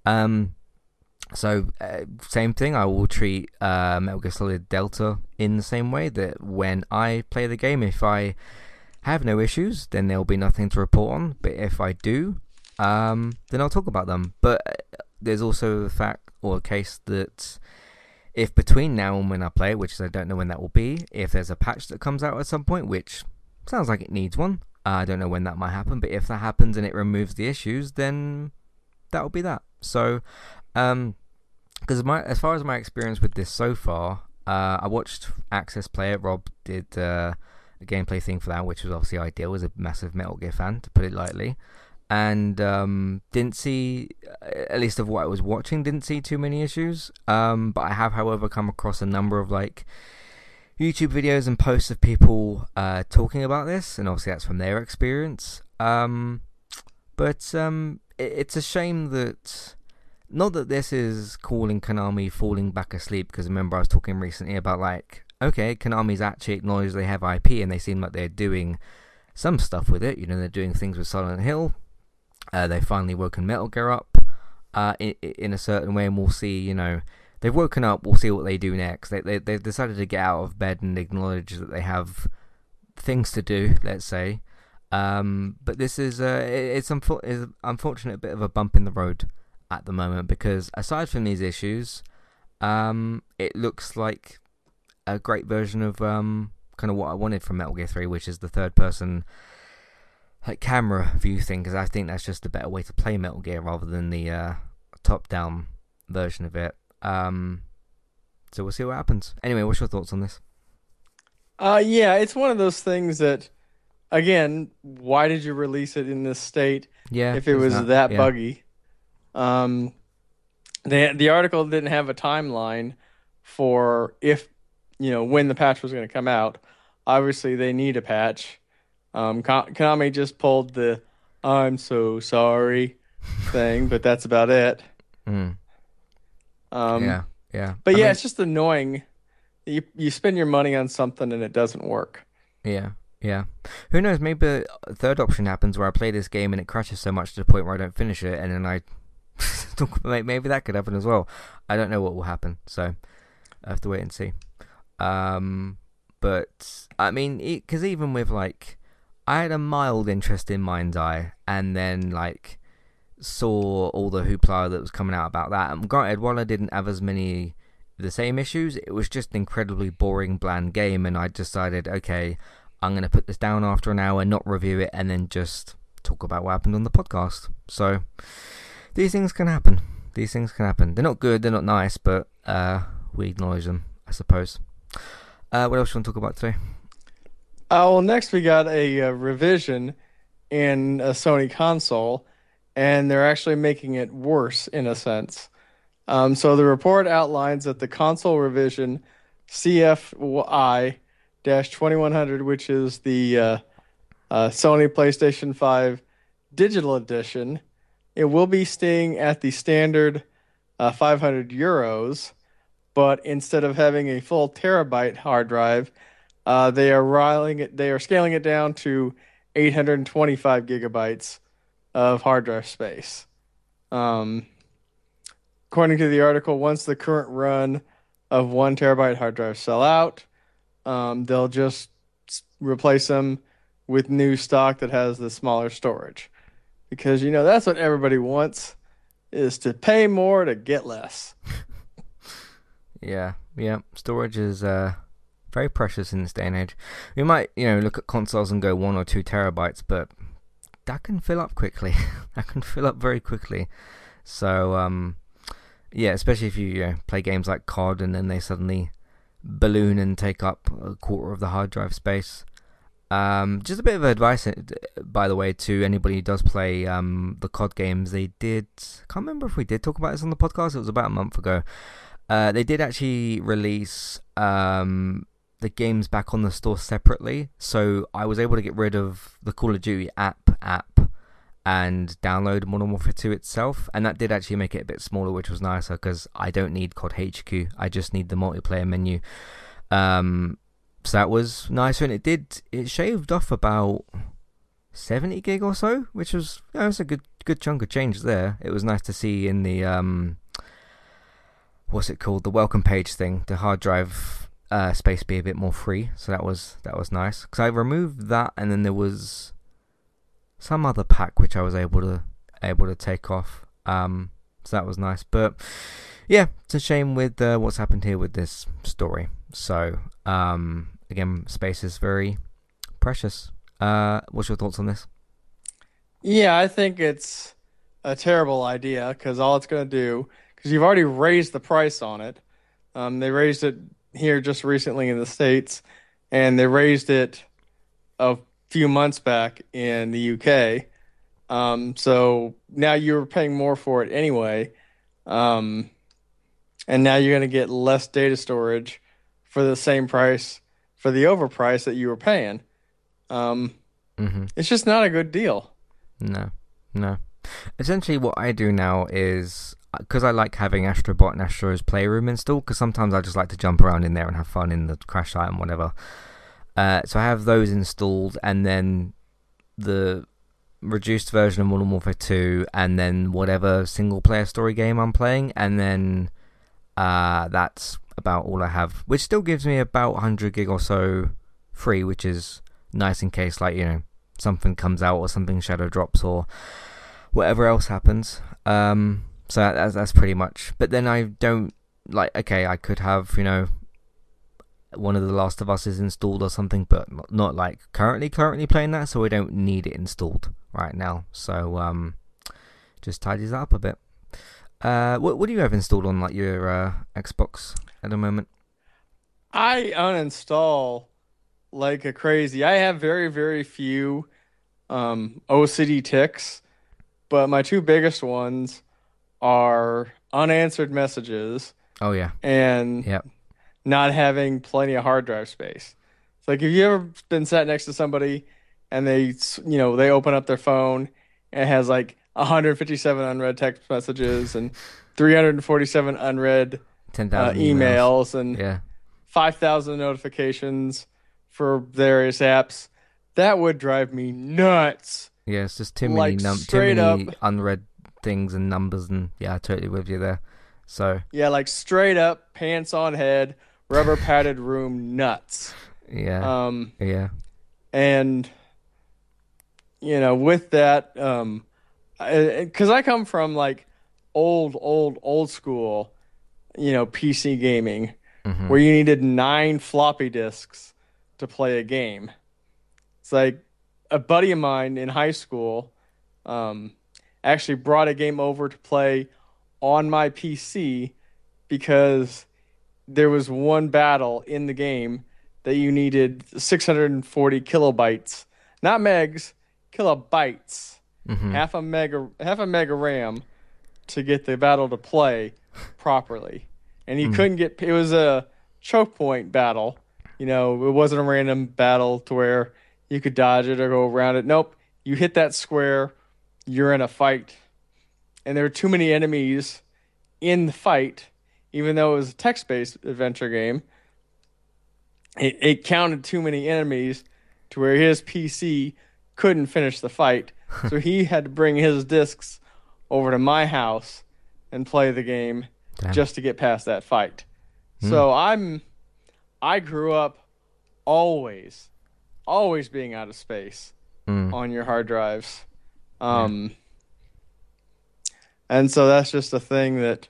Speaker 1: So, same thing, I will treat Metal Gear Solid Delta in the same way, that when I play the game, if I have no issues, then there'll be nothing to report on, but if I do, then I'll talk about them. But there's also the fact, or a case, that if between now and when I play it, which I don't know when that will be, if there's a patch that comes out at some point, which sounds like it needs one, I don't know when that might happen, but if that happens and it removes the issues, then that will be that. So, because as far as my experience with this so far, I watched Access play it. Rob did a gameplay thing for that, which was obviously ideal. Was a massive Metal Gear fan, to put it lightly, and didn't see, at least of what I was watching, didn't see too many issues. But I have, however, come across a number of YouTube videos and posts of people talking about this, and obviously that's from their experience. But it's a shame that. Not that this is calling Konami falling back asleep, because remember I was talking recently about okay, Konami's actually acknowledged they have IP and they seem like they're doing some stuff with it. They're doing things with Silent Hill. They've finally woken Metal Gear up in a certain way, and we'll see, they've woken up, we'll see what they do next. They've decided to get out of bed and acknowledge that they have things to do, let's say. But this is it's unfortunate bit of a bump in the road at the moment, because aside from these issues, it looks like a great version of kind of what I wanted from Metal Gear 3, which is the third person camera view thing, because I think that's just a better way to play Metal Gear rather than the top down version of it. So we'll see what happens. Anyway, what's your thoughts on this?
Speaker 2: Yeah, it's one of those things that, again, why did you release it in this state if it was that buggy? The article didn't have a timeline for when the patch was going to come out. Obviously, they need a patch. Konami just pulled the "I'm so sorry" thing, but that's about it.
Speaker 1: Yeah.
Speaker 2: But it's just annoying. You spend your money on something and it doesn't work.
Speaker 1: Yeah. Who knows? Maybe a third option happens where I play this game and it crashes so much to the point where I don't finish it, and then I maybe that could happen as well. I don't know what will happen, so I have to wait and see. But I mean, because even with I had a mild interest in Mind's Eye, and then saw all the hoopla that was coming out about that. And granted, while I didn't have as many the same issues, it was just an incredibly boring, bland game, and I decided, okay, I'm going to put this down after an hour, not review it, and then just talk about what happened on the podcast. So these things can happen. They're not good, they're not nice, but we acknowledge them, I suppose. What else you want to talk about today?
Speaker 2: Well, next we got a revision in a Sony console, and they're actually making it worse in a sense. So the report outlines that the console revision CFI-2100, which is the Sony PlayStation 5 Digital Edition, it will be staying at the standard 500 euros, but instead of having a full terabyte hard drive, they are scaling it down to 825 gigabytes of hard drive space. Um, According to the article, once the current run of 1 terabyte hard drives sell out, they'll just replace them with new stock that has the smaller storage. Because that's what everybody wants, is to pay more to get less.
Speaker 1: Yeah, yeah. Storage is very precious in this day and age. We might, look at consoles and go 1 or 2 terabytes, but that can fill up quickly. That can fill up very quickly. So, yeah, especially if you play games like COD and then they suddenly balloon and take up a quarter of the hard drive space. Just a bit of advice, by the way, to anybody who does play the COD games. They did, I can't remember if we did talk about this on the podcast. It was about a month ago. They did actually release the games back on the store separately, so I was able to get rid of the Call of Duty app and download Modern Warfare 2 itself, and that did actually make it a bit smaller, which was nicer because I don't need COD HQ. I just need the multiplayer menu. So that was nicer, and it shaved off about 70 gig or so, which was it was a good chunk of change there. It was nice to see in the what's it called, the welcome page thing, the hard drive space be a bit more free. So that was nice because I removed that, and then there was some other pack which I was able to take off. So that was nice, but yeah, it's a shame with what's happened here with this story. So again, space is very precious. What's your thoughts on this?
Speaker 2: Yeah, I think it's a terrible idea because all it's going to do, because you've already raised the price on it. They raised it here just recently in the States, and they raised it a few months back in the UK. So now you're paying more for it anyway. And now you're going to get less data storage for the same price, for the overprice that you were paying. It's just not a good deal.
Speaker 1: No. Essentially, what I do now is, because I like having Astrobot and Astro's Playroom installed, because sometimes I just like to jump around in there and have fun in the crash site and whatever. So I have those installed, and then the reduced version of Modern Warfare 2, and then whatever single-player story game I'm playing, and then that's about all I have, which still gives me about 100 gig or so free, which is nice in case, like, something comes out or something shadow drops or whatever else happens. So that's pretty much. But then I don't, like, okay, I could have, one of the Last of Us is installed or something, but not like currently playing that, so I don't need it installed right now. So just tidies that up a bit. What do you have installed on like your Xbox at the moment?
Speaker 2: I uninstall like a crazy. I have very, very few OCD ticks, but my two biggest ones are unanswered messages.
Speaker 1: Oh yeah.
Speaker 2: And
Speaker 1: Yep.
Speaker 2: not having plenty of hard drive space. It's like, if you ever been sat next to somebody and they open up their phone and it has like 157 unread text messages and 347 unread
Speaker 1: 10,000
Speaker 2: emails and
Speaker 1: Yeah.
Speaker 2: 5,000 notifications for various apps, that would drive me nuts.
Speaker 1: Yeah, it's just too
Speaker 2: Like,
Speaker 1: many
Speaker 2: straight up.
Speaker 1: unread things and numbers, and yeah, totally with you there. So
Speaker 2: Yeah, like straight up, pants on head, rubber padded room nuts.
Speaker 1: yeah, yeah,
Speaker 2: And with that, because I come from like old school, PC gaming, where you needed 9 floppy disks to play a game. It's like a buddy of mine in high school actually brought a game over to play on my PC because there was one battle in the game that you needed 640 kilobytes, not megs, kilobytes,
Speaker 1: Mhm.
Speaker 2: half a mega RAM to get the battle to play properly. And you
Speaker 1: Mm.
Speaker 2: couldn't get it was a choke point battle. It wasn't a random battle to where you could dodge it or go around it. Nope. You hit that square, you're in a fight. And there were too many enemies in the fight, even though it was a text-based adventure game. It counted too many enemies to where his PC couldn't finish the fight. So he had to bring his discs over to my house and play the game
Speaker 1: Damn.
Speaker 2: just to get past that fight.
Speaker 1: Mm.
Speaker 2: So I grew up always, always being out of space
Speaker 1: Mm.
Speaker 2: on your hard drives.
Speaker 1: Yeah.
Speaker 2: Um, and so that's just a thing that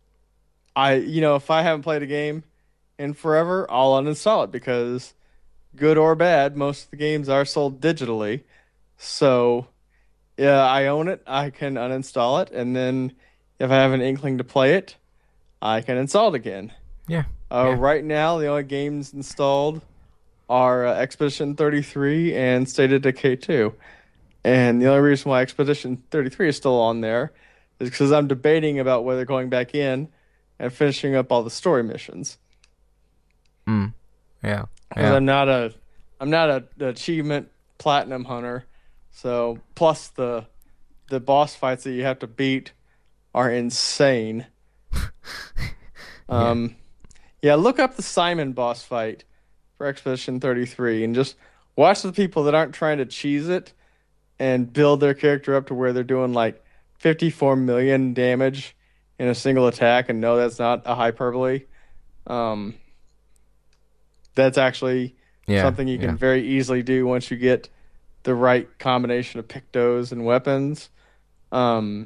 Speaker 2: if I haven't played a game in forever, I'll uninstall it because good or bad, most of the games are sold digitally. So, yeah, I own it. I can uninstall it, and then if I have an inkling to play it, I can install it again.
Speaker 1: Yeah. Yeah.
Speaker 2: Right now, the only games installed are Expedition 33 and State of Decay 2. And the only reason why Expedition 33 is still on there is because I'm debating about whether going back in and finishing up all the story missions.
Speaker 1: Mm. Yeah.
Speaker 2: Because
Speaker 1: Yeah.
Speaker 2: I'm not a achievement platinum hunter. So plus the boss fights that you have to beat are insane.
Speaker 1: Yeah.
Speaker 2: Um, yeah, look up the Simon boss fight for Expedition 33 and just watch the people that aren't trying to cheese it and build their character up to where they're doing like 54 million damage in a single attack. And no, that's not a hyperbole. Um, that's actually
Speaker 1: Yeah.
Speaker 2: something you can
Speaker 1: Yeah.
Speaker 2: very easily do once you get the right combination of pictos and weapons. Um,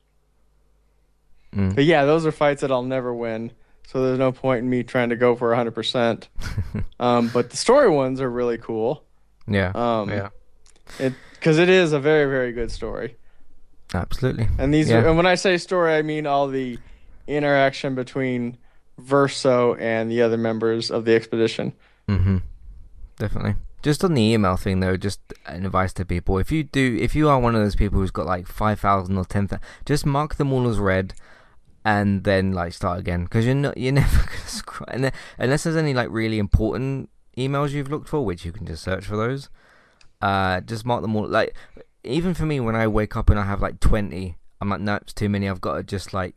Speaker 1: Mm.
Speaker 2: but yeah, those are fights that I'll never win. So there's no point in me trying to go for 100%. But the story ones are really cool.
Speaker 1: Yeah.
Speaker 2: Um,
Speaker 1: Yeah.
Speaker 2: because it is a very, very good story.
Speaker 1: Absolutely.
Speaker 2: And
Speaker 1: Yeah.
Speaker 2: when I say story, I mean all the interaction between Verso and the other members of the expedition.
Speaker 1: Mhm. Definitely. Just on the email thing though, just an advice to people: if you are one of those people who's got like 5,000 or 10,000, just mark them all as read, and then like start again because you're never gonna scroll unless there's any like really important emails you've looked for, which you can just search for those. Just mark them all. Like even for me, when I wake up and I have like 20, I'm like, no, it's too many. I've got to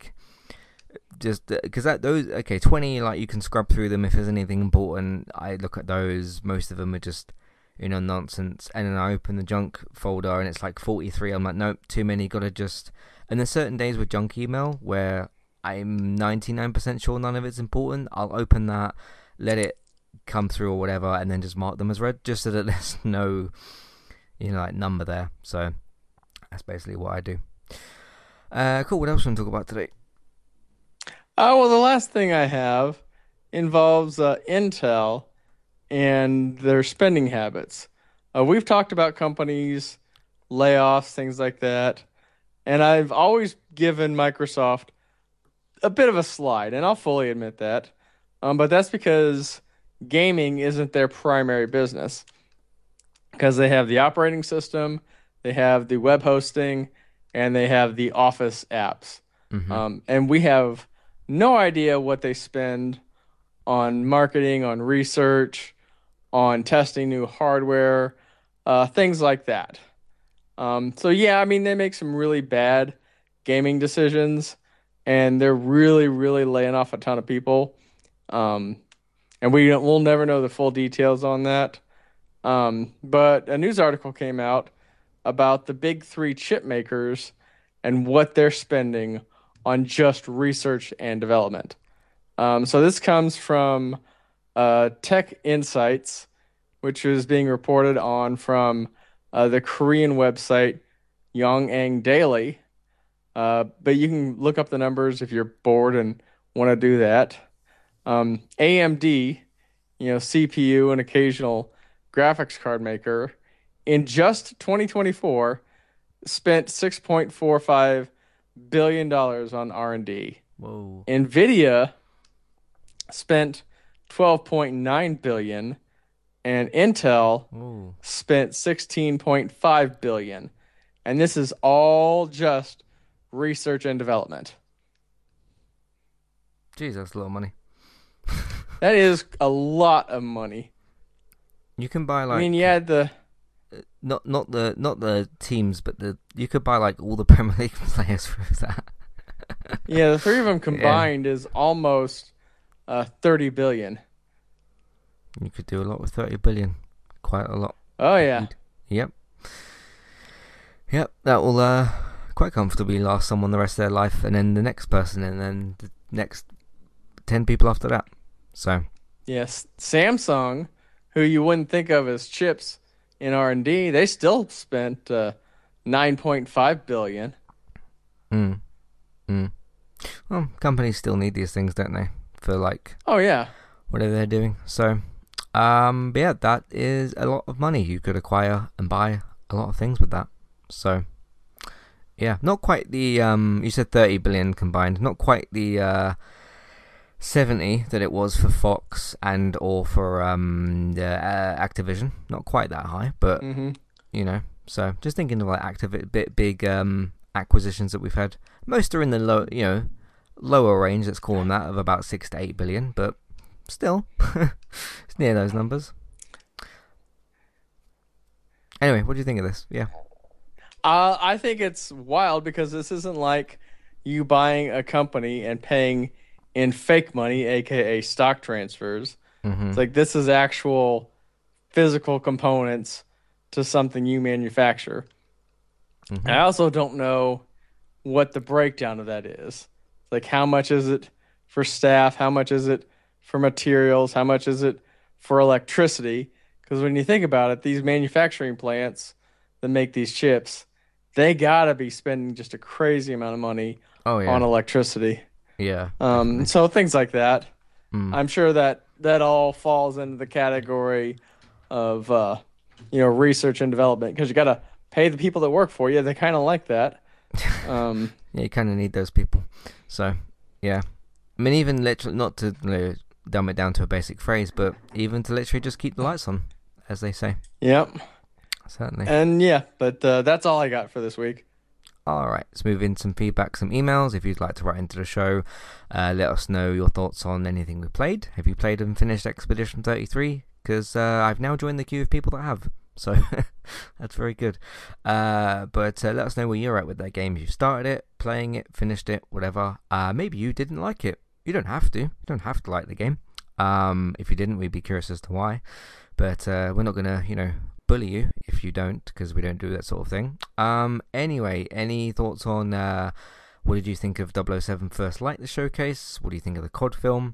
Speaker 1: just because that those okay 20, like you can scrub through them if there's anything important. I look at those. Most of them are just nonsense, and then I open the junk folder and it's like 43. I'm like, nope, too many. Gotta just. And there's certain days with junk email where I'm 99% sure none of it's important. I'll open that, let it come through or whatever, and then just mark them as read, just so that there's no like number there. So that's basically what I do. Cool. What else do we want to talk about today?
Speaker 2: Well, the last thing I have involves Intel and their spending habits. We've talked about companies, layoffs, things like that, and I've always given Microsoft a bit of a slide, and I'll fully admit that. But that's because gaming isn't their primary business, because they have the operating system, they have the web hosting, and they have the Office apps.
Speaker 1: Mm-hmm.
Speaker 2: And we have no idea what they spend on marketing, on research, on testing new hardware, things like that. So yeah, I mean they make some really bad gaming decisions, and they're really, really laying off a ton of people. Um, and we'll never know the full details on that. But a news article came out about the big three chip makers and what they're spending on just research and development. So this comes from Tech Insights, which is being reported on from the Korean website Yong'ang Daily. But you can look up the numbers if you're bored and want to do that. AMD, CPU and occasional graphics card maker, in just 2024, spent $6.45 billion on R&D.
Speaker 1: Whoa.
Speaker 2: Nvidia spent 12.9 billion and Intel
Speaker 1: Ooh,
Speaker 2: spent 16.5 billion. And this is all just research and development.
Speaker 1: geez, that's a lot of money.
Speaker 2: That is a lot of money.
Speaker 1: You can buy
Speaker 2: I mean,
Speaker 1: like
Speaker 2: yeah, the
Speaker 1: not the teams, but the you could buy like all the Premier League players through that.
Speaker 2: yeah, the three of them
Speaker 1: Yeah,
Speaker 2: combined is almost 30 billion.
Speaker 1: you could do a lot with 30 billion. Quite a lot
Speaker 2: Oh yeah.
Speaker 1: indeed. Yep, yep. That will quite comfortably last someone the rest of their life, and then the next person, and then the next 10 people after that. So,
Speaker 2: Yes, Samsung, who you wouldn't think of as chips in R&D, they still spent 9.5 billion.
Speaker 1: mm, mm. Well, companies still need these things, don't they? For like
Speaker 2: Oh yeah.
Speaker 1: whatever they're doing. So, but yeah, that is a lot of money. You could acquire and buy a lot of things with that. So, yeah, not quite the you said 30 billion combined, not quite the 70 that it was for Fox and or for Activision. Not quite that high, but
Speaker 2: Mm-hmm.
Speaker 1: you know. So, just thinking of like big acquisitions that we've had. Most are in the lower range. Let's call them that, of about 6 to 8 billion, but still, it's near those numbers. Anyway, what do you think of this? Yeah.
Speaker 2: I think it's wild because this isn't like you buying a company and paying in fake money, aka stock transfers. It's
Speaker 1: Mhm.
Speaker 2: like this is actual physical components to something you manufacture. I
Speaker 1: Mhm.
Speaker 2: also don't know what the breakdown of that is. Like, how much is it for staff? How much is it for materials? How much is it for electricity? Because when you think about it, these manufacturing plants that make these chips, they gotta be spending just a crazy amount of money
Speaker 1: Oh
Speaker 2: on
Speaker 1: yeah.
Speaker 2: electricity.
Speaker 1: Yeah, definitely.
Speaker 2: So things like that.
Speaker 1: Mm.
Speaker 2: I'm sure that that all falls into the category of research and development because you gotta pay the people that work for you. They kind of like that. Um,
Speaker 1: Yeah, you kind of need those people. So, yeah. I mean, even literally, not to dumb it down to a basic phrase, but even to literally just keep the lights on, as they say.
Speaker 2: yep.
Speaker 1: Certainly.
Speaker 2: And yeah, but that's all I got for this week.
Speaker 1: Alright, let's move in some feedback, some emails. If you'd like to write into the show, let us know your thoughts on anything we played. Have you played and finished Expedition 33? Because I've now joined the queue of people that have. So that's very good. But let us know where you're at with that game. If you started it, playing it, finished it, whatever. Maybe you didn't like it. You don't have to. You don't have to like the game. If you didn't, we'd be curious as to why. But we're not going to, bully you if you don't, because we don't do that sort of thing. Anyway, any thoughts on what did you think of 007 First Light, the showcase? What do you think of the COD film?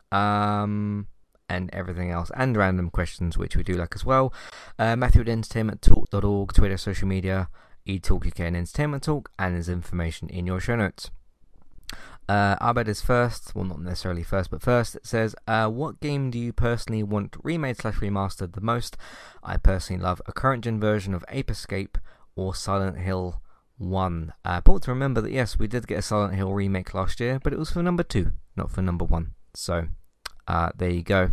Speaker 1: And everything else, and random questions, which we do like as well. Matthew at entertainmenttalk.org, Twitter, social media, eTalk UK and Entertainment Talk, and there's information in your show notes. Abed is first, well, not necessarily first, but first. It says, what game do you personally want remade/remastered the most? I personally love a current gen version of Ape Escape or Silent Hill 1. Important to remember that yes, we did get a Silent Hill remake last year, but it was for number 2, not for number 1. So there you go.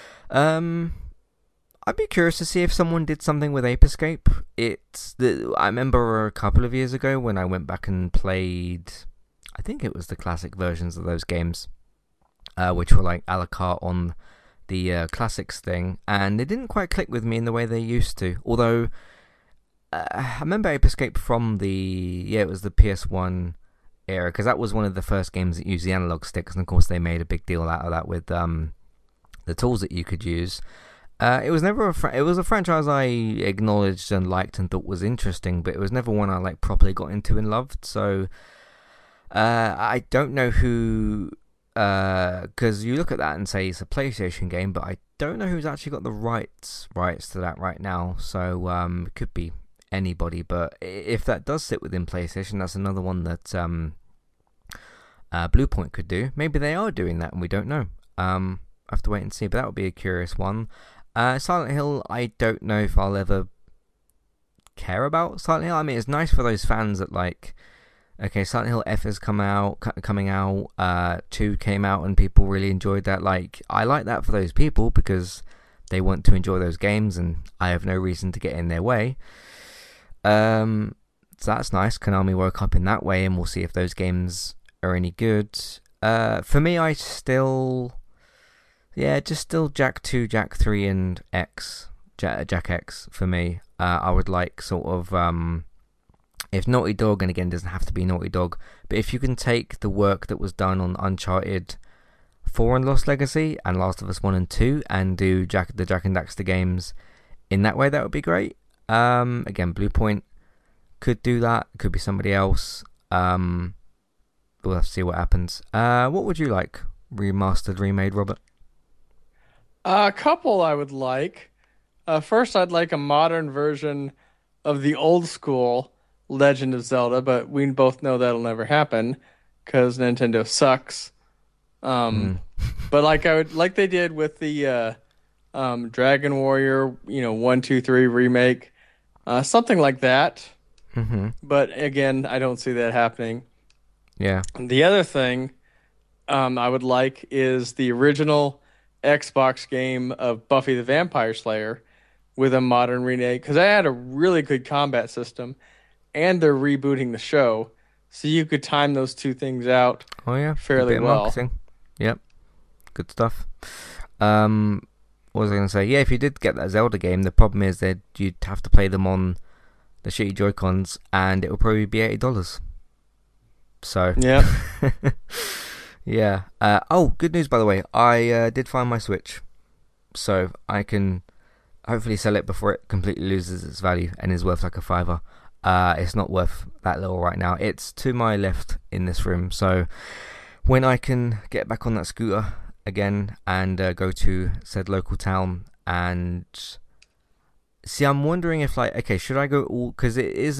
Speaker 1: I'd be curious to see if someone did something with Ape Escape. I remember a couple of years ago when I went back and played, I think it was the classic versions of those games, which were like a la carte on the classics thing, and they didn't quite click with me in the way they used to. Although I remember Ape Escape from it was the PS1 era, because that was one of the first games that used the analog sticks, and of course they made a big deal out of that with the tools that you could use. It was never it was a franchise I acknowledged and liked and thought was interesting, but it was never one I like properly got into and loved. So I don't know who, because you look at that and say it's a PlayStation game, but I don't know who's actually got the rights to that right now. So it could be anybody, but if that does sit within PlayStation, that's another one that Bluepoint could do. Maybe they are doing that and we don't know. I have to wait and see, but that would be a curious one. Silent Hill, I don't know if I'll ever care about Silent Hill. I mean, it's nice for those fans that like Okay, Silent Hill F is coming out. 2 came out and people really enjoyed that. Like, I like that for those people because they want to enjoy those games, and I have no reason to get in their way. Um, so that's nice. Konami woke up in that way, and we'll see if those games are any good. For me, I still, yeah, just still Jak 2, Jak 3, and X, Jak X for me. I would like sort of if Naughty Dog, and again, it doesn't have to be Naughty Dog, but if you can take the work that was done on Uncharted 4 and Lost Legacy and Last of Us 1 and 2 and do the Jak and Daxter games in that way, that would be great. Again, Bluepoint could do that. It could be somebody else. We'll have to see what happens. What would you like? Remastered, remade, Robert?
Speaker 2: A couple I would like. First, I'd like a modern version of the old school Legend of Zelda, but we both know that'll never happen because Nintendo sucks. Um,
Speaker 1: Mm.
Speaker 2: but like I would like they did with the Dragon Warrior, 1, 2, 3 remake, something like that.
Speaker 1: Mm-hmm.
Speaker 2: But again, I don't see that happening.
Speaker 1: Yeah.
Speaker 2: The other thing I would like is the original Xbox game of Buffy the Vampire Slayer with a modern remake because I had a really good combat system, and they're rebooting the show, so you could time those two things out
Speaker 1: Oh yeah. Good
Speaker 2: fairly
Speaker 1: bit of
Speaker 2: well.
Speaker 1: marketing. Yep. Good stuff. Um, what was I going to say? Yeah, if you did get that Zelda game, the problem is that you'd have to play them on the shitty Joy Cons, and it will probably be $80. So,
Speaker 2: Yeah.
Speaker 1: yeah. Oh, good news by the way. I did find my Switch, so I can hopefully sell it before it completely loses its value and is worth like a fiver. It's not worth that little right now. It's to my left in this room, so when I can get back on that scooter again and go to said local town and see, I'm wondering if like, okay, should I go all, because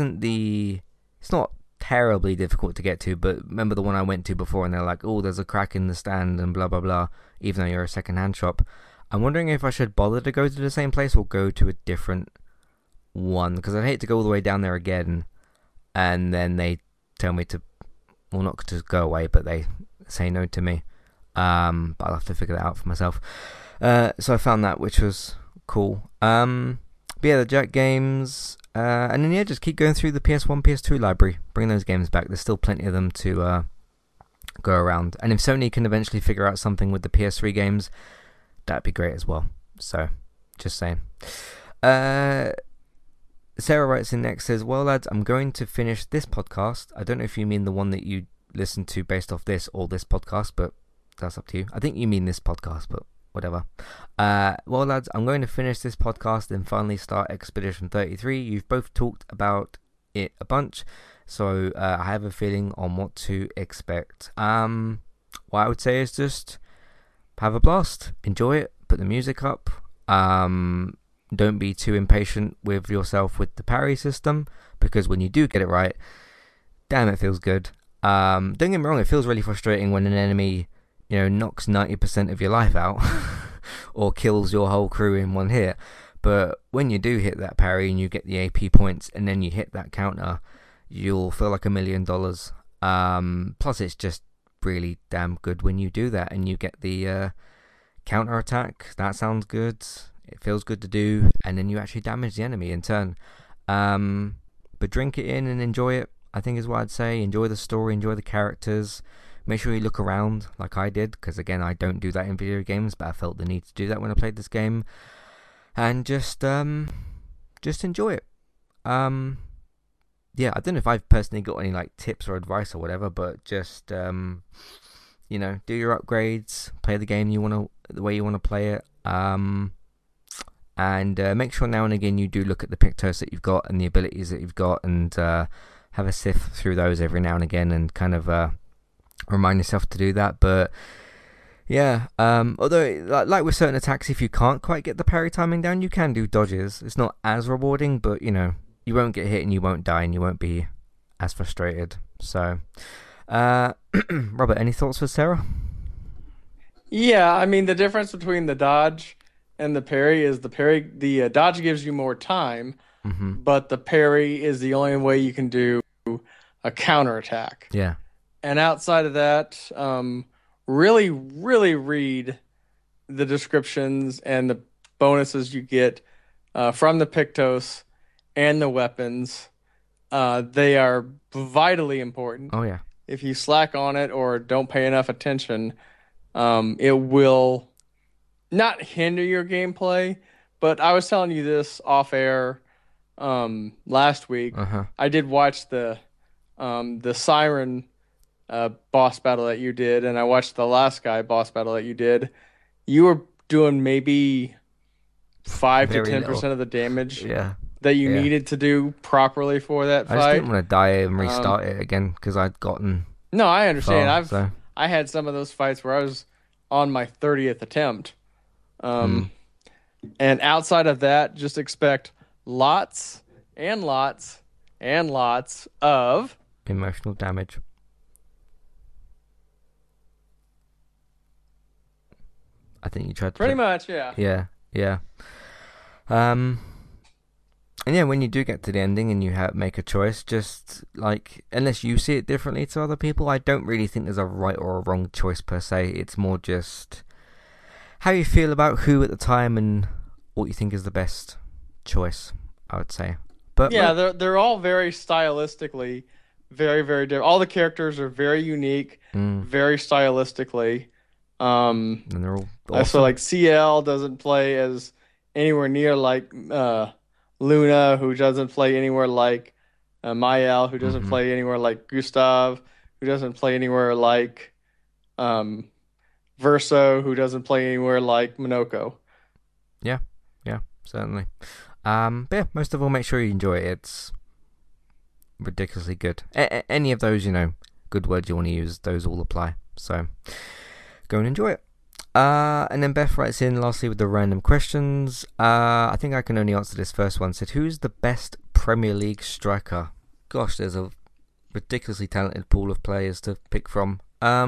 Speaker 1: it's not terribly difficult to get to, but remember the one I went to before and they're like, oh, there's a crack in the stand and blah blah blah, even though you're a second hand shop. I'm wondering if I should bother to go to the same place or go to a different one, because I'd hate to go all the way down there again and then they tell me to, well, not to go away, but they say no to me. But I'll have to figure that out for myself. So I found that, which was cool. But yeah, the Jak games, and then yeah, just keep going through the PS1, PS2 library. Bring those games back. There's still plenty of them to go around. And if Sony can eventually figure out something with the PS3 games, that'd be great as well. So, just saying. Sarah writes in next, says, well, lads, I'm going to finish this podcast. I don't know if you mean the one that you listened to based off this or this podcast, but that's up to you. I think you mean this podcast, but whatever. Well, lads, I'm going to finish this podcast and finally start Expedition 33. You've both talked about it a bunch, so I have a feeling on what to expect. What I would say is just have a blast, enjoy it, put the music up. Don't be too impatient with yourself with the parry system, because when you do get it right, damn, it feels good. Don't get me wrong, it feels really frustrating when an enemy, knocks 90% of your life out or kills your whole crew in one hit. But when you do hit that parry and you get the AP points and then you hit that counter, you'll feel like $1,000,000. Plus, it's just really damn good when you do that and you get the counter attack. That sounds good. It feels good to do, and then you actually damage the enemy in turn. But drink it in and enjoy it, I think is what I'd say. Enjoy the story, enjoy the characters. Make sure you look around like I did, because again, I don't do that in video games, but I felt the need to do that when I played this game. And just enjoy it. Yeah, I don't know if I've personally got any like tips or advice or whatever, but just do your upgrades, play the game the way you want to play it. And make sure now and again you do look at the Pictos that you've got and the abilities that you've got, and have a sift through those every now and again and kind of remind yourself to do that. But yeah, although like with certain attacks, if you can't quite get the parry timing down, you can do dodges. It's not as rewarding, but you won't get hit and you won't die and you won't be as frustrated. So Robert, any thoughts for Sarah?
Speaker 2: Yeah, I mean the difference between the dodge and the parry is the dodge gives you more time,
Speaker 1: Mm-hmm.
Speaker 2: but the parry is the only way you can do a counterattack.
Speaker 1: Yeah.
Speaker 2: And outside of that, really, really read the descriptions and the bonuses you get from the Pictos and the weapons. They are vitally important.
Speaker 1: Oh yeah.
Speaker 2: If you slack on it or don't pay enough attention, it will not hinder your gameplay. But I was telling you this off air last week.
Speaker 1: Uh huh.
Speaker 2: I did watch the Siren boss battle that you did, and I watched the last guy boss battle that you did. You were doing maybe 5 to
Speaker 1: Very
Speaker 2: 10%
Speaker 1: little.
Speaker 2: of the damage
Speaker 1: Yeah.
Speaker 2: that you
Speaker 1: Yeah.
Speaker 2: needed to do properly for that
Speaker 1: I just didn't
Speaker 2: fight.
Speaker 1: want to die and
Speaker 2: Um,
Speaker 1: restart it again because I'd gotten
Speaker 2: no, I understand.
Speaker 1: far. So.
Speaker 2: I had some of those fights where I was on my 30th attempt.
Speaker 1: Mm.
Speaker 2: Um, and outside of that, just expect lots and lots and lots of
Speaker 1: Emotional damage. I think you tried to
Speaker 2: pretty
Speaker 1: put.
Speaker 2: much, yeah.
Speaker 1: Yeah. Yeah. Um. And yeah, when you do get to the ending and you make a choice, just like unless you see it differently to other people, I don't really think there's a right or a wrong choice per se. It's more just how you feel about who at the time and what you think is the best choice, I would say. But
Speaker 2: Yeah, they're all very stylistically very, very different. All the characters are very unique,
Speaker 1: mm,
Speaker 2: very stylistically.
Speaker 1: and they're all
Speaker 2: So
Speaker 1: awesome.
Speaker 2: like CL doesn't play as anywhere near like Luna, who doesn't play anywhere like Mael, who doesn't
Speaker 1: Hmm.
Speaker 2: play anywhere like Gustav, who doesn't play anywhere like um, Verso, who doesn't play anywhere like Minoko.
Speaker 1: Yeah, yeah, certainly. But yeah, most of all, make sure you enjoy it. It's ridiculously good. Any of those, good words you want to use, those all apply. So go and enjoy it. And then Beth writes in lastly with the random questions. I think I can only answer this first one. Said, who's the best Premier League striker? Gosh, there's a ridiculously talented pool of players to pick from.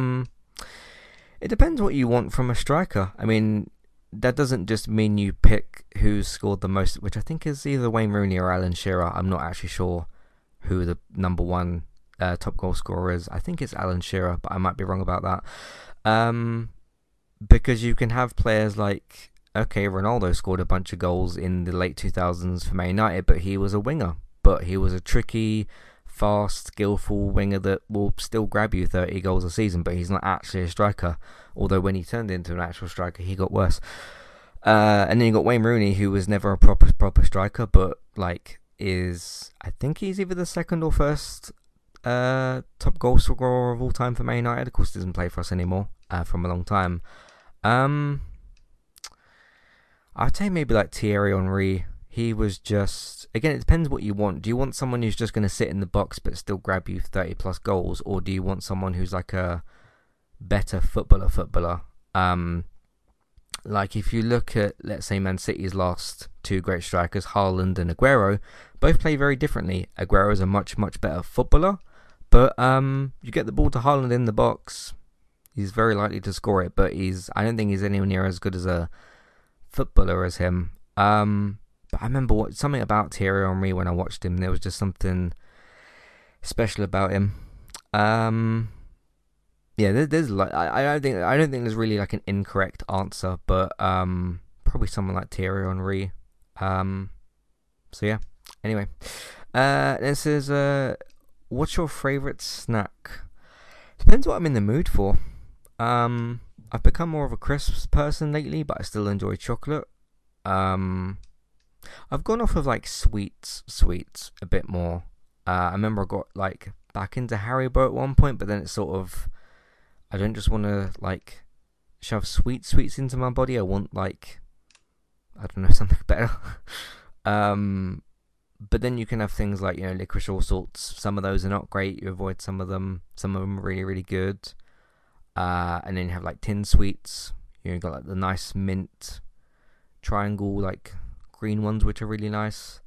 Speaker 1: It depends what you want from a striker. I mean, that doesn't just mean you pick who's scored the most, which I think is either Wayne Rooney or Alan Shearer. I'm not actually sure who the number one top goal scorer is. I think it's Alan Shearer, but I might be wrong about that. Because you can have players like, okay, Ronaldo scored a bunch of goals in the late 2000s for Man United, but he was a winger. But he was a tricky, fast, skillful winger that will still grab you 30 goals a season, but he's not actually a striker. Although when he turned into an actual striker, he got worse. And then you got Wayne Rooney, who was never a proper striker, but I think he's either the second or first top goal scorer of all time for Man United. Of course, doesn't play for us anymore from a long time. I'd say maybe like Thierry Henry. He was just, again, it depends what you want. Do you want someone who's just going to sit in the box but still grab you 30 plus goals, or do you want someone who's like a better footballer? Like if you look at, let's say, Man City's last two great strikers, Haaland and Aguero, both play very differently. Aguero is a much better footballer, but you get the ball to Haaland in the box, he's very likely to score it, but I don't think he's anywhere near as good as a footballer as him. But I remember something about Thierry Henry when I watched him. There was just something special about him. Yeah, there's like I don't think there's really like an incorrect answer, but probably someone like Thierry Henry. So yeah. Anyway, this is what's your favorite snack? Depends what I'm in the mood for. I've become more of a crisps person lately, but I still enjoy chocolate. I've gone off of like sweets a bit more. I remember I got like back into Haribo at one point, but then it's sort of, I don't just want to like shove sweets into my body. I want like, I don't know, something better. But then you can have things like, licorice all sorts. Some of those are not great. You avoid some of them. Some of them are really, really good. And then you have like tin sweets. You've got like the nice mint triangle, like green ones, which are really nice.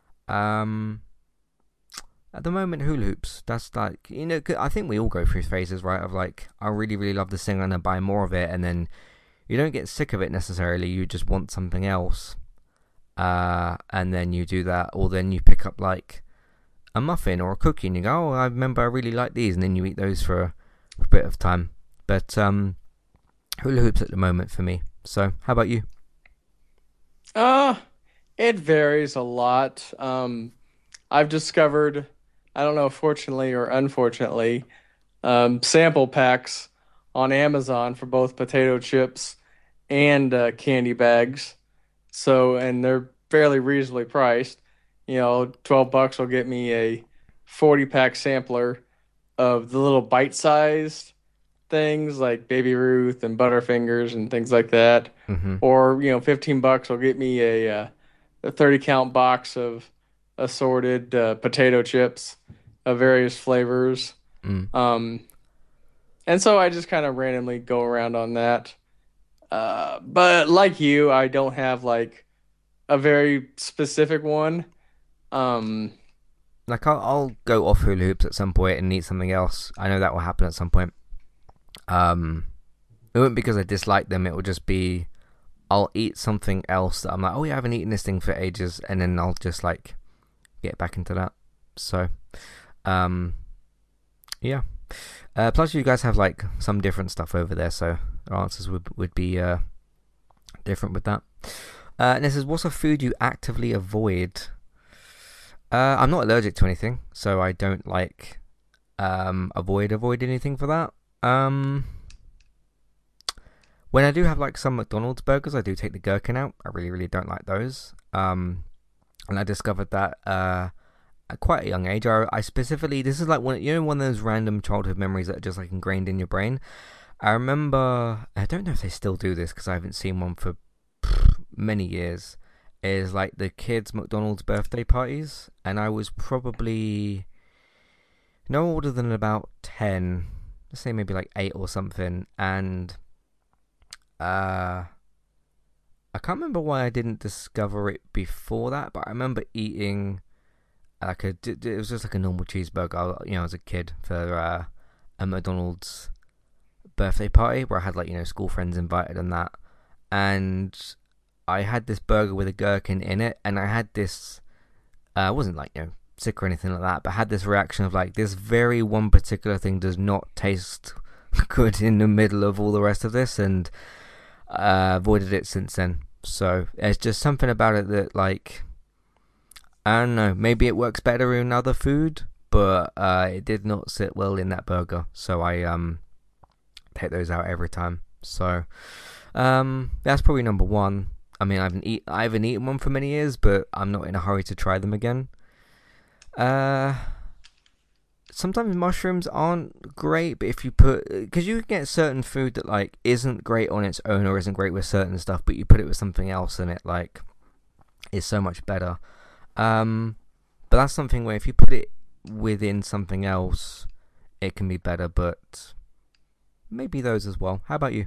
Speaker 1: At the moment, hula hoops. That's like, I think we all go through phases, right? Of like, I really, really love this thing, I'm gonna buy more of it, and then you don't get sick of it necessarily. You just want something else, and then you do that, or then you pick up like a muffin or a cookie, and you go, "Oh, I remember I really like these," and then you eat those for a bit of time. But hula hoops at the moment for me. So, how about you?
Speaker 2: Uh, it varies a lot. I've discovered, I don't know, fortunately or unfortunately, sample packs on Amazon for both potato chips and candy bags. So, and they're fairly reasonably priced. 12 bucks will get me a 40 pack sampler of the little bite-sized things like Baby Ruth and Butterfingers and things like that.
Speaker 1: Mm-hmm.
Speaker 2: Or, 15 bucks will get me a 30 count box of assorted potato chips of various flavors.
Speaker 1: Mm.
Speaker 2: Um, and so I just kind of randomly go around on that. But like you, I don't have like a very specific one. Um,
Speaker 1: Like I'll go off hula hoops at some point and eat something else. I know that will happen at some point. Um, it won't be because I dislike them. It will just be I'll eat something else that I'm like, oh yeah, I haven't eaten this thing for ages, and then I'll just like get back into that. So, um, yeah. Plus, you guys have like some different stuff over there, so our answers would be different with that. And this is, what's a food you actively avoid? I'm not allergic to anything, so I don't like avoid anything for that. Um, when I do have like some McDonald's burgers, I do take the gherkin out. I really really don't like those. And I discovered that at quite a young age. I specifically, this is like one of those random childhood memories that are just like ingrained in your brain. I remember, I don't know if they still do this because I haven't seen one for many years. Is like the kids' McDonald's birthday parties, and I was probably no older than about 10, let's say maybe like 8 or something, and uh, I can't remember why I didn't discover it before that, but I remember eating like it was just like a normal cheeseburger, as a kid for a McDonald's birthday party where I had like school friends invited and that, and I had this burger with a gherkin in it, and I had this. I wasn't like sick or anything like that, but I had this reaction of like this very one particular thing does not taste good in the middle of all the rest of this, and avoided it since then. So there's just something about it that like I don't know. Maybe it works better in other food, but it did not sit well in that burger. So I take those out every time. So that's probably number one. I mean, I haven't eaten one for many years, but I'm not in a hurry to try them again. Sometimes mushrooms aren't great, but if you because you can get certain food that like isn't great on its own or isn't great with certain stuff, but you put it with something else and it like is so much better. But that's something where if you put it within something else, it can be better. But maybe those as well. How about you?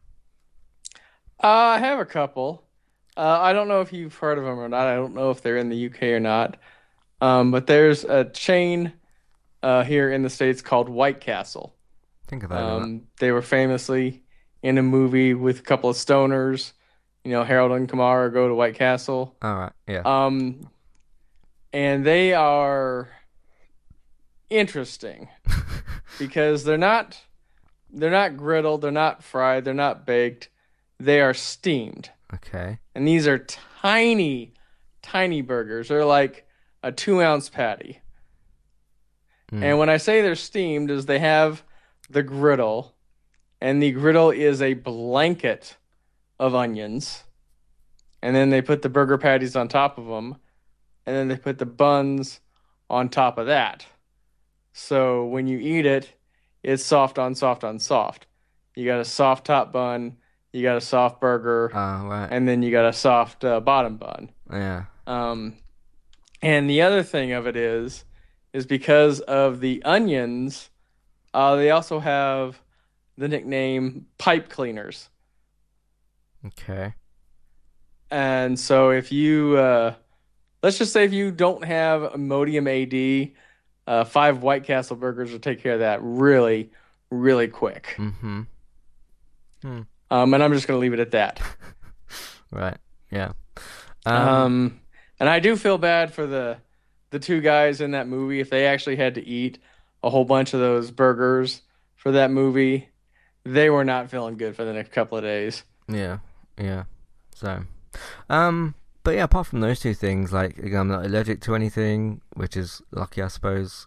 Speaker 2: I have a couple. I don't know if you've heard of them or not. I don't know if they're in the UK or not. But there's a chain here in the States called White Castle.
Speaker 1: I think I've heard of that.
Speaker 2: They were famously in a movie with a couple of stoners. Harold and Kumar go to White Castle.
Speaker 1: All right, yeah.
Speaker 2: Um, and they are interesting because they're not griddled, they're not fried, they're not baked. They are steamed.
Speaker 1: Okay.
Speaker 2: And these are tiny, tiny burgers. They're like a 2 ounce patty.
Speaker 1: Mm.
Speaker 2: And when I say they're steamed, is they have the griddle, and the griddle is a blanket of onions. And then they put the burger patties on top of them, and then they put the buns on top of that. So when you eat it, it's soft on soft on soft. You got a soft top bun, you got a soft burger,
Speaker 1: Right.
Speaker 2: and then you got a soft bottom bun.
Speaker 1: Yeah.
Speaker 2: Um, and the other thing of it is because of the onions, they also have the nickname pipe cleaners.
Speaker 1: Okay.
Speaker 2: And so if you, let's just say if you don't have Imodium AD, 5 White Castle burgers will take care of that really, really quick.
Speaker 1: Mm-hmm. Hmm.
Speaker 2: And I'm just going to leave it at that.
Speaker 1: Right. Yeah.
Speaker 2: And I do feel bad for the the two guys in that movie, if they actually had to eat a whole bunch of those burgers for that movie, they were not feeling good for the next couple of days.
Speaker 1: Yeah, yeah. So, but yeah, apart from those two things, like again, I'm not allergic to anything, which is lucky, I suppose.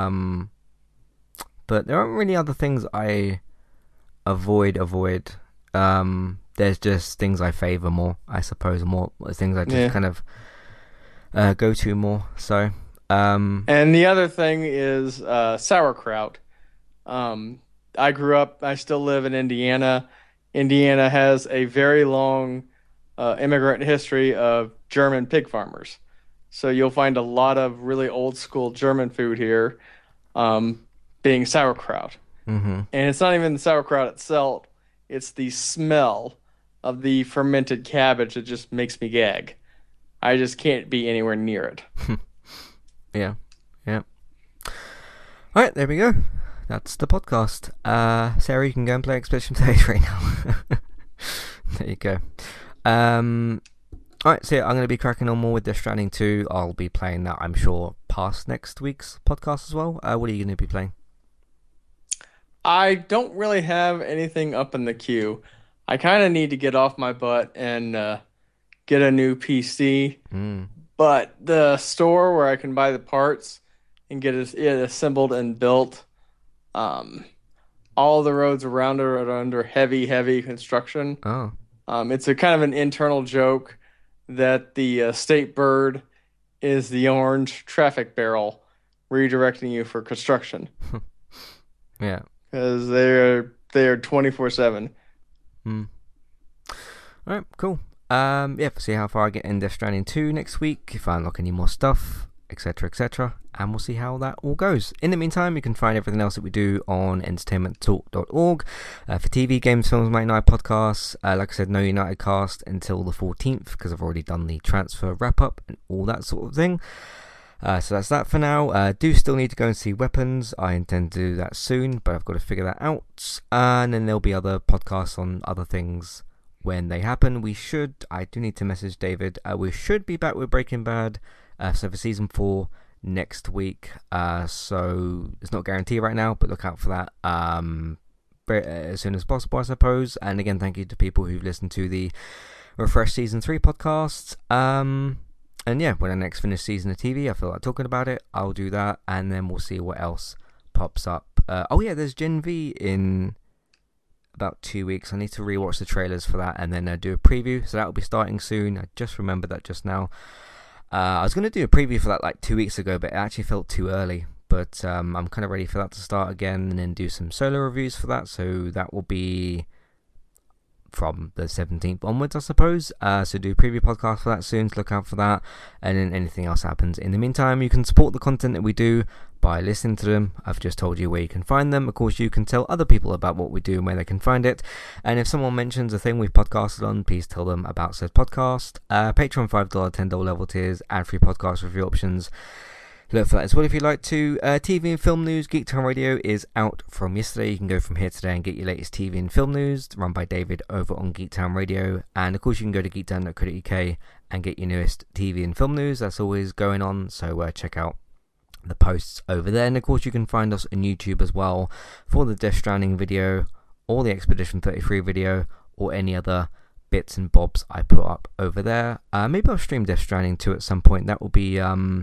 Speaker 1: But there aren't really other things I avoid. There's just things I favor more, I suppose, more things I just
Speaker 2: Yeah.
Speaker 1: kind of go to more. So,
Speaker 2: And the other thing is sauerkraut. Um, I grew up, I still live in Indiana. Indiana has a very long immigrant history of German pig farmers. So you'll find a lot of really old school German food here, um, being sauerkraut.
Speaker 1: mhm.
Speaker 2: And it's not even the sauerkraut itself, it's the smell of the fermented cabbage that just makes me gag. I just can't be anywhere near it.
Speaker 1: Yeah, yeah. All right, there we go. That's the podcast. Sarah, you can go and play Expedition 33 now. There you go. Alright, so yeah, I'm going to be cracking on more with Death Stranding 2. I'll be playing that, I'm sure, past next week's podcast as well. What are you going to be playing?
Speaker 2: I don't really have anything up in the queue. I kind of need to get off my butt and get a new PC,
Speaker 1: Mm.
Speaker 2: but the store where I can buy the parts and get it assembled and built, um, all the roads around it are under heavy, heavy construction.
Speaker 1: Oh.
Speaker 2: It's a kind of an internal joke that the state bird is the orange traffic barrel redirecting you for construction
Speaker 1: Yeah.
Speaker 2: because they're 24/7.
Speaker 1: Mm. Alright, cool. Yeah, see how far I get in Death Stranding 2 next week, if I unlock any more stuff, etc., etc., and we'll see how that all goes. In the meantime, you can find everything else that we do on entertainmenttalk.org for TV, games, films, Mate Night podcasts. Like I said, no United cast until the 14th because I've already done the transfer wrap up and all that sort of thing. So that's that for now. Do still need to go and see Weapons. I intend to do that soon, but I've got to figure that out. And then there'll be other podcasts on other things when they happen. I do need to message David. We should be back with Breaking Bad. So for season 4 next week. So it's not guaranteed right now, but look out for that as soon as possible, I suppose. And again, thank you to people who've listened to the Refresh Season 3 podcasts. And yeah, when I next finish season of TV, I feel like talking about it, I'll do that, and then we'll see what else pops up. Oh yeah, there's Gen V in about 2 weeks. I need to rewatch the trailers for that and then do a preview, so that will be starting soon. I just remembered that just now. I was going to do a preview for that like 2 weeks ago, but it actually felt too early. But I'm kind of ready for that to start again and then do some solo reviews for that, so that will be from the 17th onwards, I suppose. So do a preview podcast for that soon, so look out for that, and then anything else happens. In the meantime, you can support the content that we do by listening to them. I've just told you where you can find them. Of course, you can tell other people about what we do and where they can find it. And if someone mentions a thing we've podcasted on, please tell them about said podcast. Patreon $5, $10 level tiers, and free podcast review options. Look for that as well if you'd like to. TV and film news, Geek Time Radio is out from yesterday. You can go from here today and get your latest TV and film news, run by David over on Geek Time Radio. And of course, you can go to geektown.co.uk and get your newest TV and film news. That's always going on, so check out the posts over there. And of course, you can find us on YouTube as well for the Death Stranding video, or the Expedition 33 video, or any other bits and bobs I put up over there. Maybe I'll stream Death Stranding 2 at some point. That will be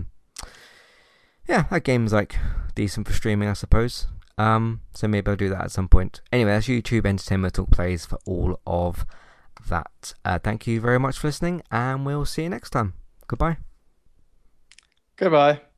Speaker 1: yeah, that game's like decent for streaming, I suppose. So maybe I'll do that at some point. Anyway, that's YouTube Entertainment Talk plays for all of that. Thank you very much for listening, and we'll see you next time. Goodbye.
Speaker 2: Goodbye.